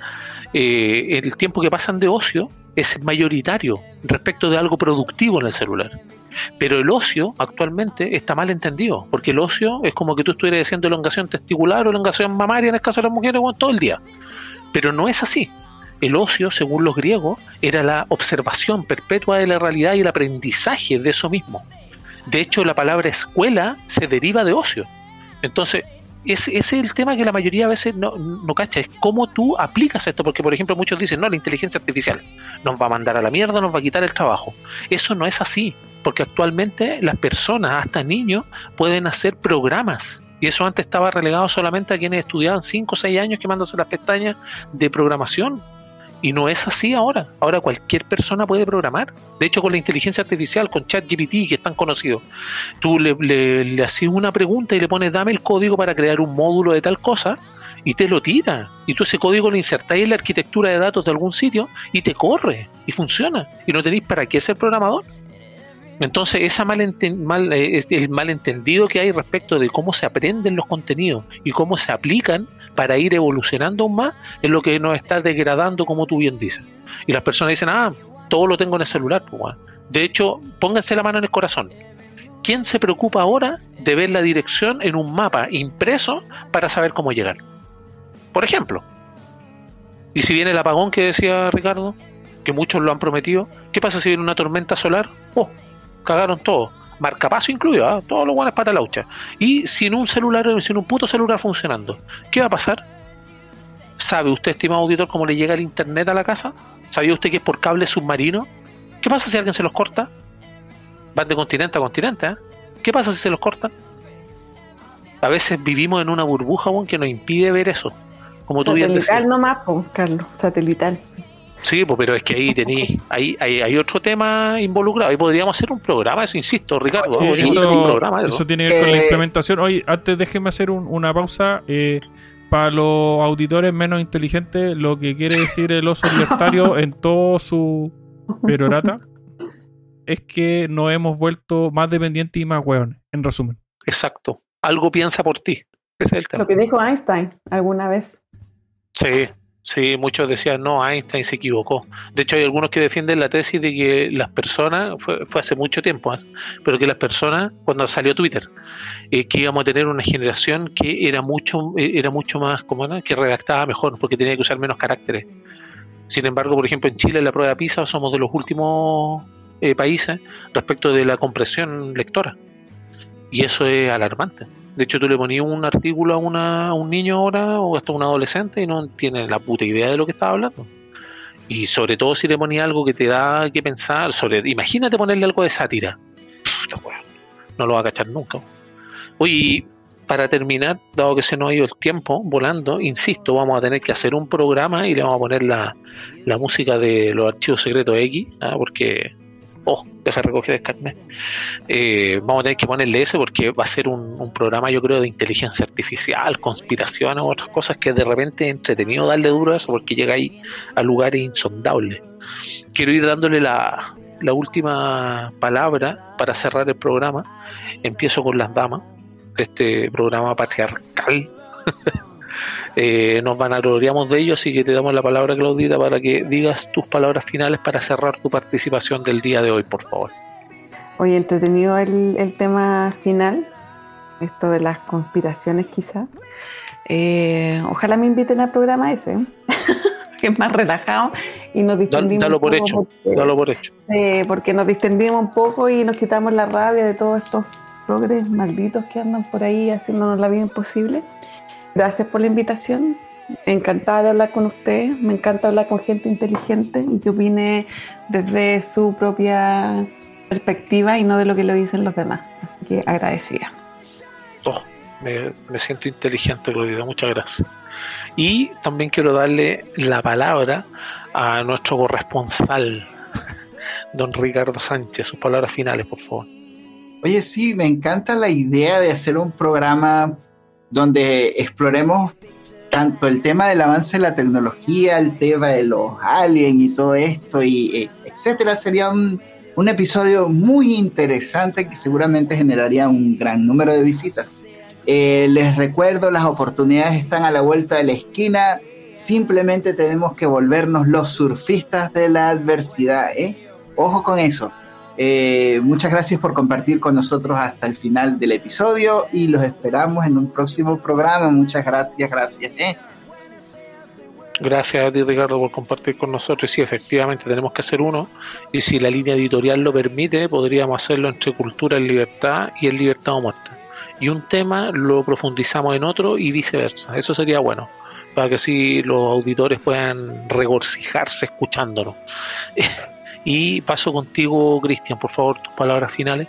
S2: el tiempo que pasan de ocio es mayoritario respecto de algo productivo en el celular. Pero el ocio actualmente está mal entendido, porque el ocio es como que tú estuvieras haciendo elongación testicular o elongación mamaria en el caso de las mujeres, bueno, todo el día. Pero no es así. El ocio, según los griegos, era la observación perpetua de la realidad y el aprendizaje de eso mismo. De hecho, la palabra escuela se deriva de ocio. Entonces, ese es el tema que la mayoría a veces no cacha, es cómo tú aplicas esto, porque por ejemplo muchos dicen, no, la inteligencia artificial nos va a mandar a la mierda, nos va a quitar el trabajo. Eso no es así, porque actualmente las personas, hasta niños, pueden hacer programas, y eso antes estaba relegado solamente a quienes estudiaban 5 o 6 años quemándose las pestañas de programación. Y no es así ahora. Ahora cualquier persona puede programar. De hecho, con la inteligencia artificial, con ChatGPT, que es tan conocido, tú le haces una pregunta y le pones, dame el código para crear un módulo de tal cosa, y te lo tira. Y tú ese código lo insertáis en la arquitectura de datos de algún sitio y te corre y funciona. Y no tenéis para qué ser programador. Entonces, el malentendido que hay respecto de cómo se aprenden los contenidos y cómo se aplican para ir evolucionando aún más es lo que nos está degradando, como tú bien dices. Y las personas dicen, todo lo tengo en el celular. Pues, bueno. De hecho, pónganse la mano en el corazón. ¿Quién se preocupa ahora de ver la dirección en un mapa impreso para saber cómo llegar? Por ejemplo. Y si viene el apagón que decía Ricardo, que muchos lo han prometido, ¿qué pasa si viene una tormenta solar? Cagaron todo, marcapaso incluido, todos los guanes patalaucha, y sin un puto celular funcionando. ¿Qué va a pasar? ¿Sabe usted, estimado auditor, cómo le llega el internet a la casa? ¿Sabía usted que es por cable submarino? ¿Qué pasa si alguien se los corta? Van de continente a continente, ¿Qué pasa si se los cortan? A veces vivimos en una burbuja, que nos impide ver eso, como tú bien decías.
S5: Satelital nomás, Carlos, satelital.
S2: Sí, pero es que ahí hay otro tema involucrado. Ahí podríamos hacer un programa, eso insisto, Ricardo.
S1: Sí, eso tiene que ver con la implementación. Oye, antes déjeme hacer una pausa. Para los auditores menos inteligentes, lo que quiere decir el oso libertario en todo su perorata es que nos hemos vuelto más dependientes y más hueones, en resumen.
S2: Exacto. Algo piensa por ti. Ese es el tema.
S5: Lo que dijo Einstein alguna vez.
S2: Sí, muchos decían, no, Einstein se equivocó. De hecho, hay algunos que defienden la tesis de que las personas, fue hace mucho tiempo, pero que las personas, cuando salió Twitter, que íbamos a tener una generación que era mucho más, ¿cómo era? Que redactaba mejor, porque tenía que usar menos caracteres. Sin embargo, por ejemplo, en Chile, en la prueba PISA, somos de los últimos países respecto de la compresión lectora. Y eso es alarmante. De hecho, tú le ponías un artículo a un niño ahora o hasta un adolescente y no tiene la puta idea de lo que estaba hablando. Y sobre todo si le ponías algo que te da que pensar imagínate ponerle algo de sátira. No lo va a cachar nunca. Oye, y para terminar, dado que se nos ha ido el tiempo volando, insisto, vamos a tener que hacer un programa y le vamos a poner la música de los archivos secretos X, porque... deja recoger el carnet. Vamos a tener que ponerle ese porque va a ser un programa, yo creo, de inteligencia artificial, conspiraciones u otras cosas que de repente es entretenido darle duro a eso porque llega ahí a lugares insondables. Quiero ir dándole la última palabra para cerrar el programa. Empiezo con las damas, este programa patriarcal. Nos vanagloriamos de ello, así que te damos la palabra, Claudita, para que digas tus palabras finales para cerrar tu participación del día de hoy, por favor.
S5: Oye, entretenido el tema final, esto de las conspiraciones quizás. Ojalá me inviten al programa ese, que es más relajado y nos distendimos
S2: dalo por hecho.
S5: Porque nos distendimos un poco y nos quitamos la rabia de todos estos progres malditos que andan por ahí haciéndonos la vida imposible. Gracias por la invitación, encantada de hablar con ustedes, me encanta hablar con gente inteligente y que opine desde su propia perspectiva y no de lo que le dicen los demás, así que agradecida.
S2: Me siento inteligente, Claudita, muchas gracias. Y también quiero darle la palabra a nuestro corresponsal, don Ricardo Sánchez, sus palabras finales, por favor.
S4: Oye, sí, me encanta la idea de hacer un programa donde exploremos tanto el tema del avance de la tecnología, el tema de los aliens y todo esto, y etcétera. Sería un episodio muy interesante que seguramente generaría un gran número de visitas. Les recuerdo, las oportunidades están a la vuelta de la esquina. Simplemente tenemos que volvernos los surfistas de la adversidad, Ojo con eso. Muchas gracias por compartir con nosotros hasta el final del episodio y los esperamos en un próximo programa. Muchas gracias.
S2: Gracias a ti, Ricardo, por compartir con nosotros. Sí, efectivamente tenemos que hacer uno, y si la línea editorial lo permite, podríamos hacerlo entre cultura en libertad y en libertad o muerte, y un tema lo profundizamos en otro y viceversa. Eso sería bueno, para que así los auditores puedan regocijarse escuchándonos. Y paso contigo, Cristian, por favor, tus palabras finales.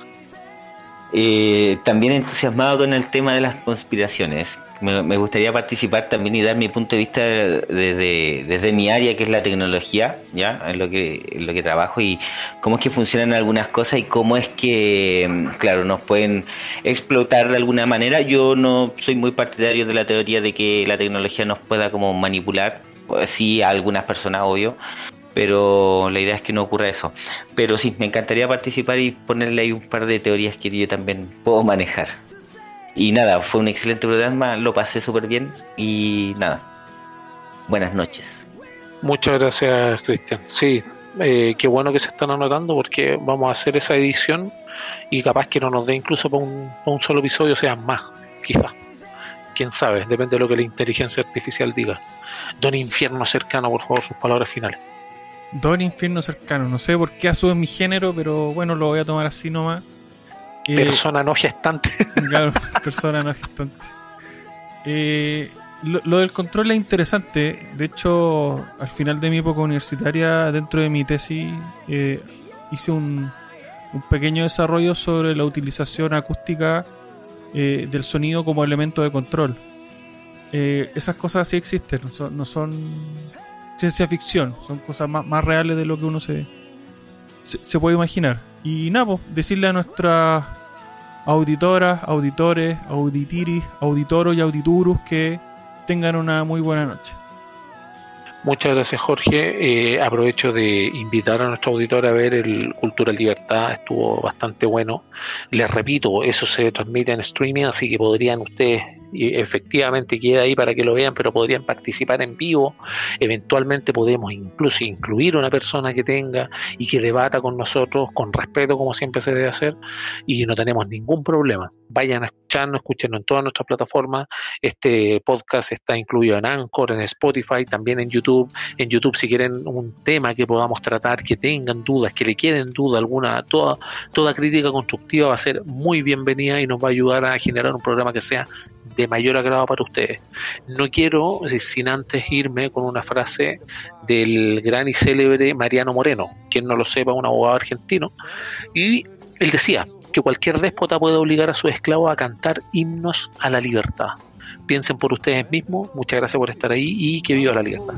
S3: También entusiasmado con el tema de las conspiraciones. Me gustaría participar también y dar mi punto de vista desde mi área, que es la tecnología, ya en lo que trabajo, y cómo es que funcionan algunas cosas y cómo es que, claro, nos pueden explotar de alguna manera. Yo no soy muy partidario de la teoría de que la tecnología nos pueda como manipular, pues sí, a algunas personas, obvio, pero la idea es que no ocurra eso. Pero sí, me encantaría participar y ponerle ahí un par de teorías que yo también puedo manejar. Y nada, fue un excelente programa, lo pasé súper bien y nada, buenas noches.
S2: Muchas gracias, Cristian. Sí, qué bueno que se están anotando, porque vamos a hacer esa edición y capaz que no nos dé incluso para un solo episodio, sean más, quizás. Quién sabe, depende de lo que la inteligencia artificial diga. Don Infierno Cercano, por favor, sus palabras finales.
S1: Don Infierno Cercano, no sé por qué asume mi género, pero bueno, lo voy a tomar así nomás.
S2: Persona no gestante.
S1: Claro, persona no gestante. Lo del control es interesante. De hecho, al final de mi época universitaria, dentro de mi tesis, hice un pequeño desarrollo sobre la utilización acústica del sonido como elemento de control. Esas cosas sí existen, no son ciencia ficción, son cosas más reales de lo que uno se puede imaginar. Y nada, pues, decirle a nuestras auditoras, auditores, auditiris, auditoros y auditurus que tengan una muy buena noche.
S2: Muchas gracias, Jorge. Aprovecho de invitar a nuestro auditor a ver el Cultura en Libertad, estuvo bastante bueno. Les repito, eso se transmite en streaming, así que podrían ustedes, y efectivamente queda ahí para que lo vean, pero podrían participar en vivo. Eventualmente podemos incluso incluir una persona que tenga y que debata con nosotros, con respeto, como siempre se debe hacer, y no tenemos ningún problema. Vayan a escucharnos en todas nuestras plataformas. Este podcast está incluido en Anchor, en Spotify, también en YouTube. En YouTube, si quieren un tema que podamos tratar, que tengan dudas, que le queden duda alguna, toda crítica constructiva va a ser muy bienvenida y nos va a ayudar a generar un programa que sea de mayor agrado para ustedes. No quiero, sin antes irme con una frase del gran y célebre Mariano Moreno, quien no lo sepa, un abogado argentino, y él decía que cualquier déspota puede obligar a sus esclavos a cantar himnos a la libertad. Piensen por ustedes mismos. Muchas gracias por estar ahí y que viva la libertad.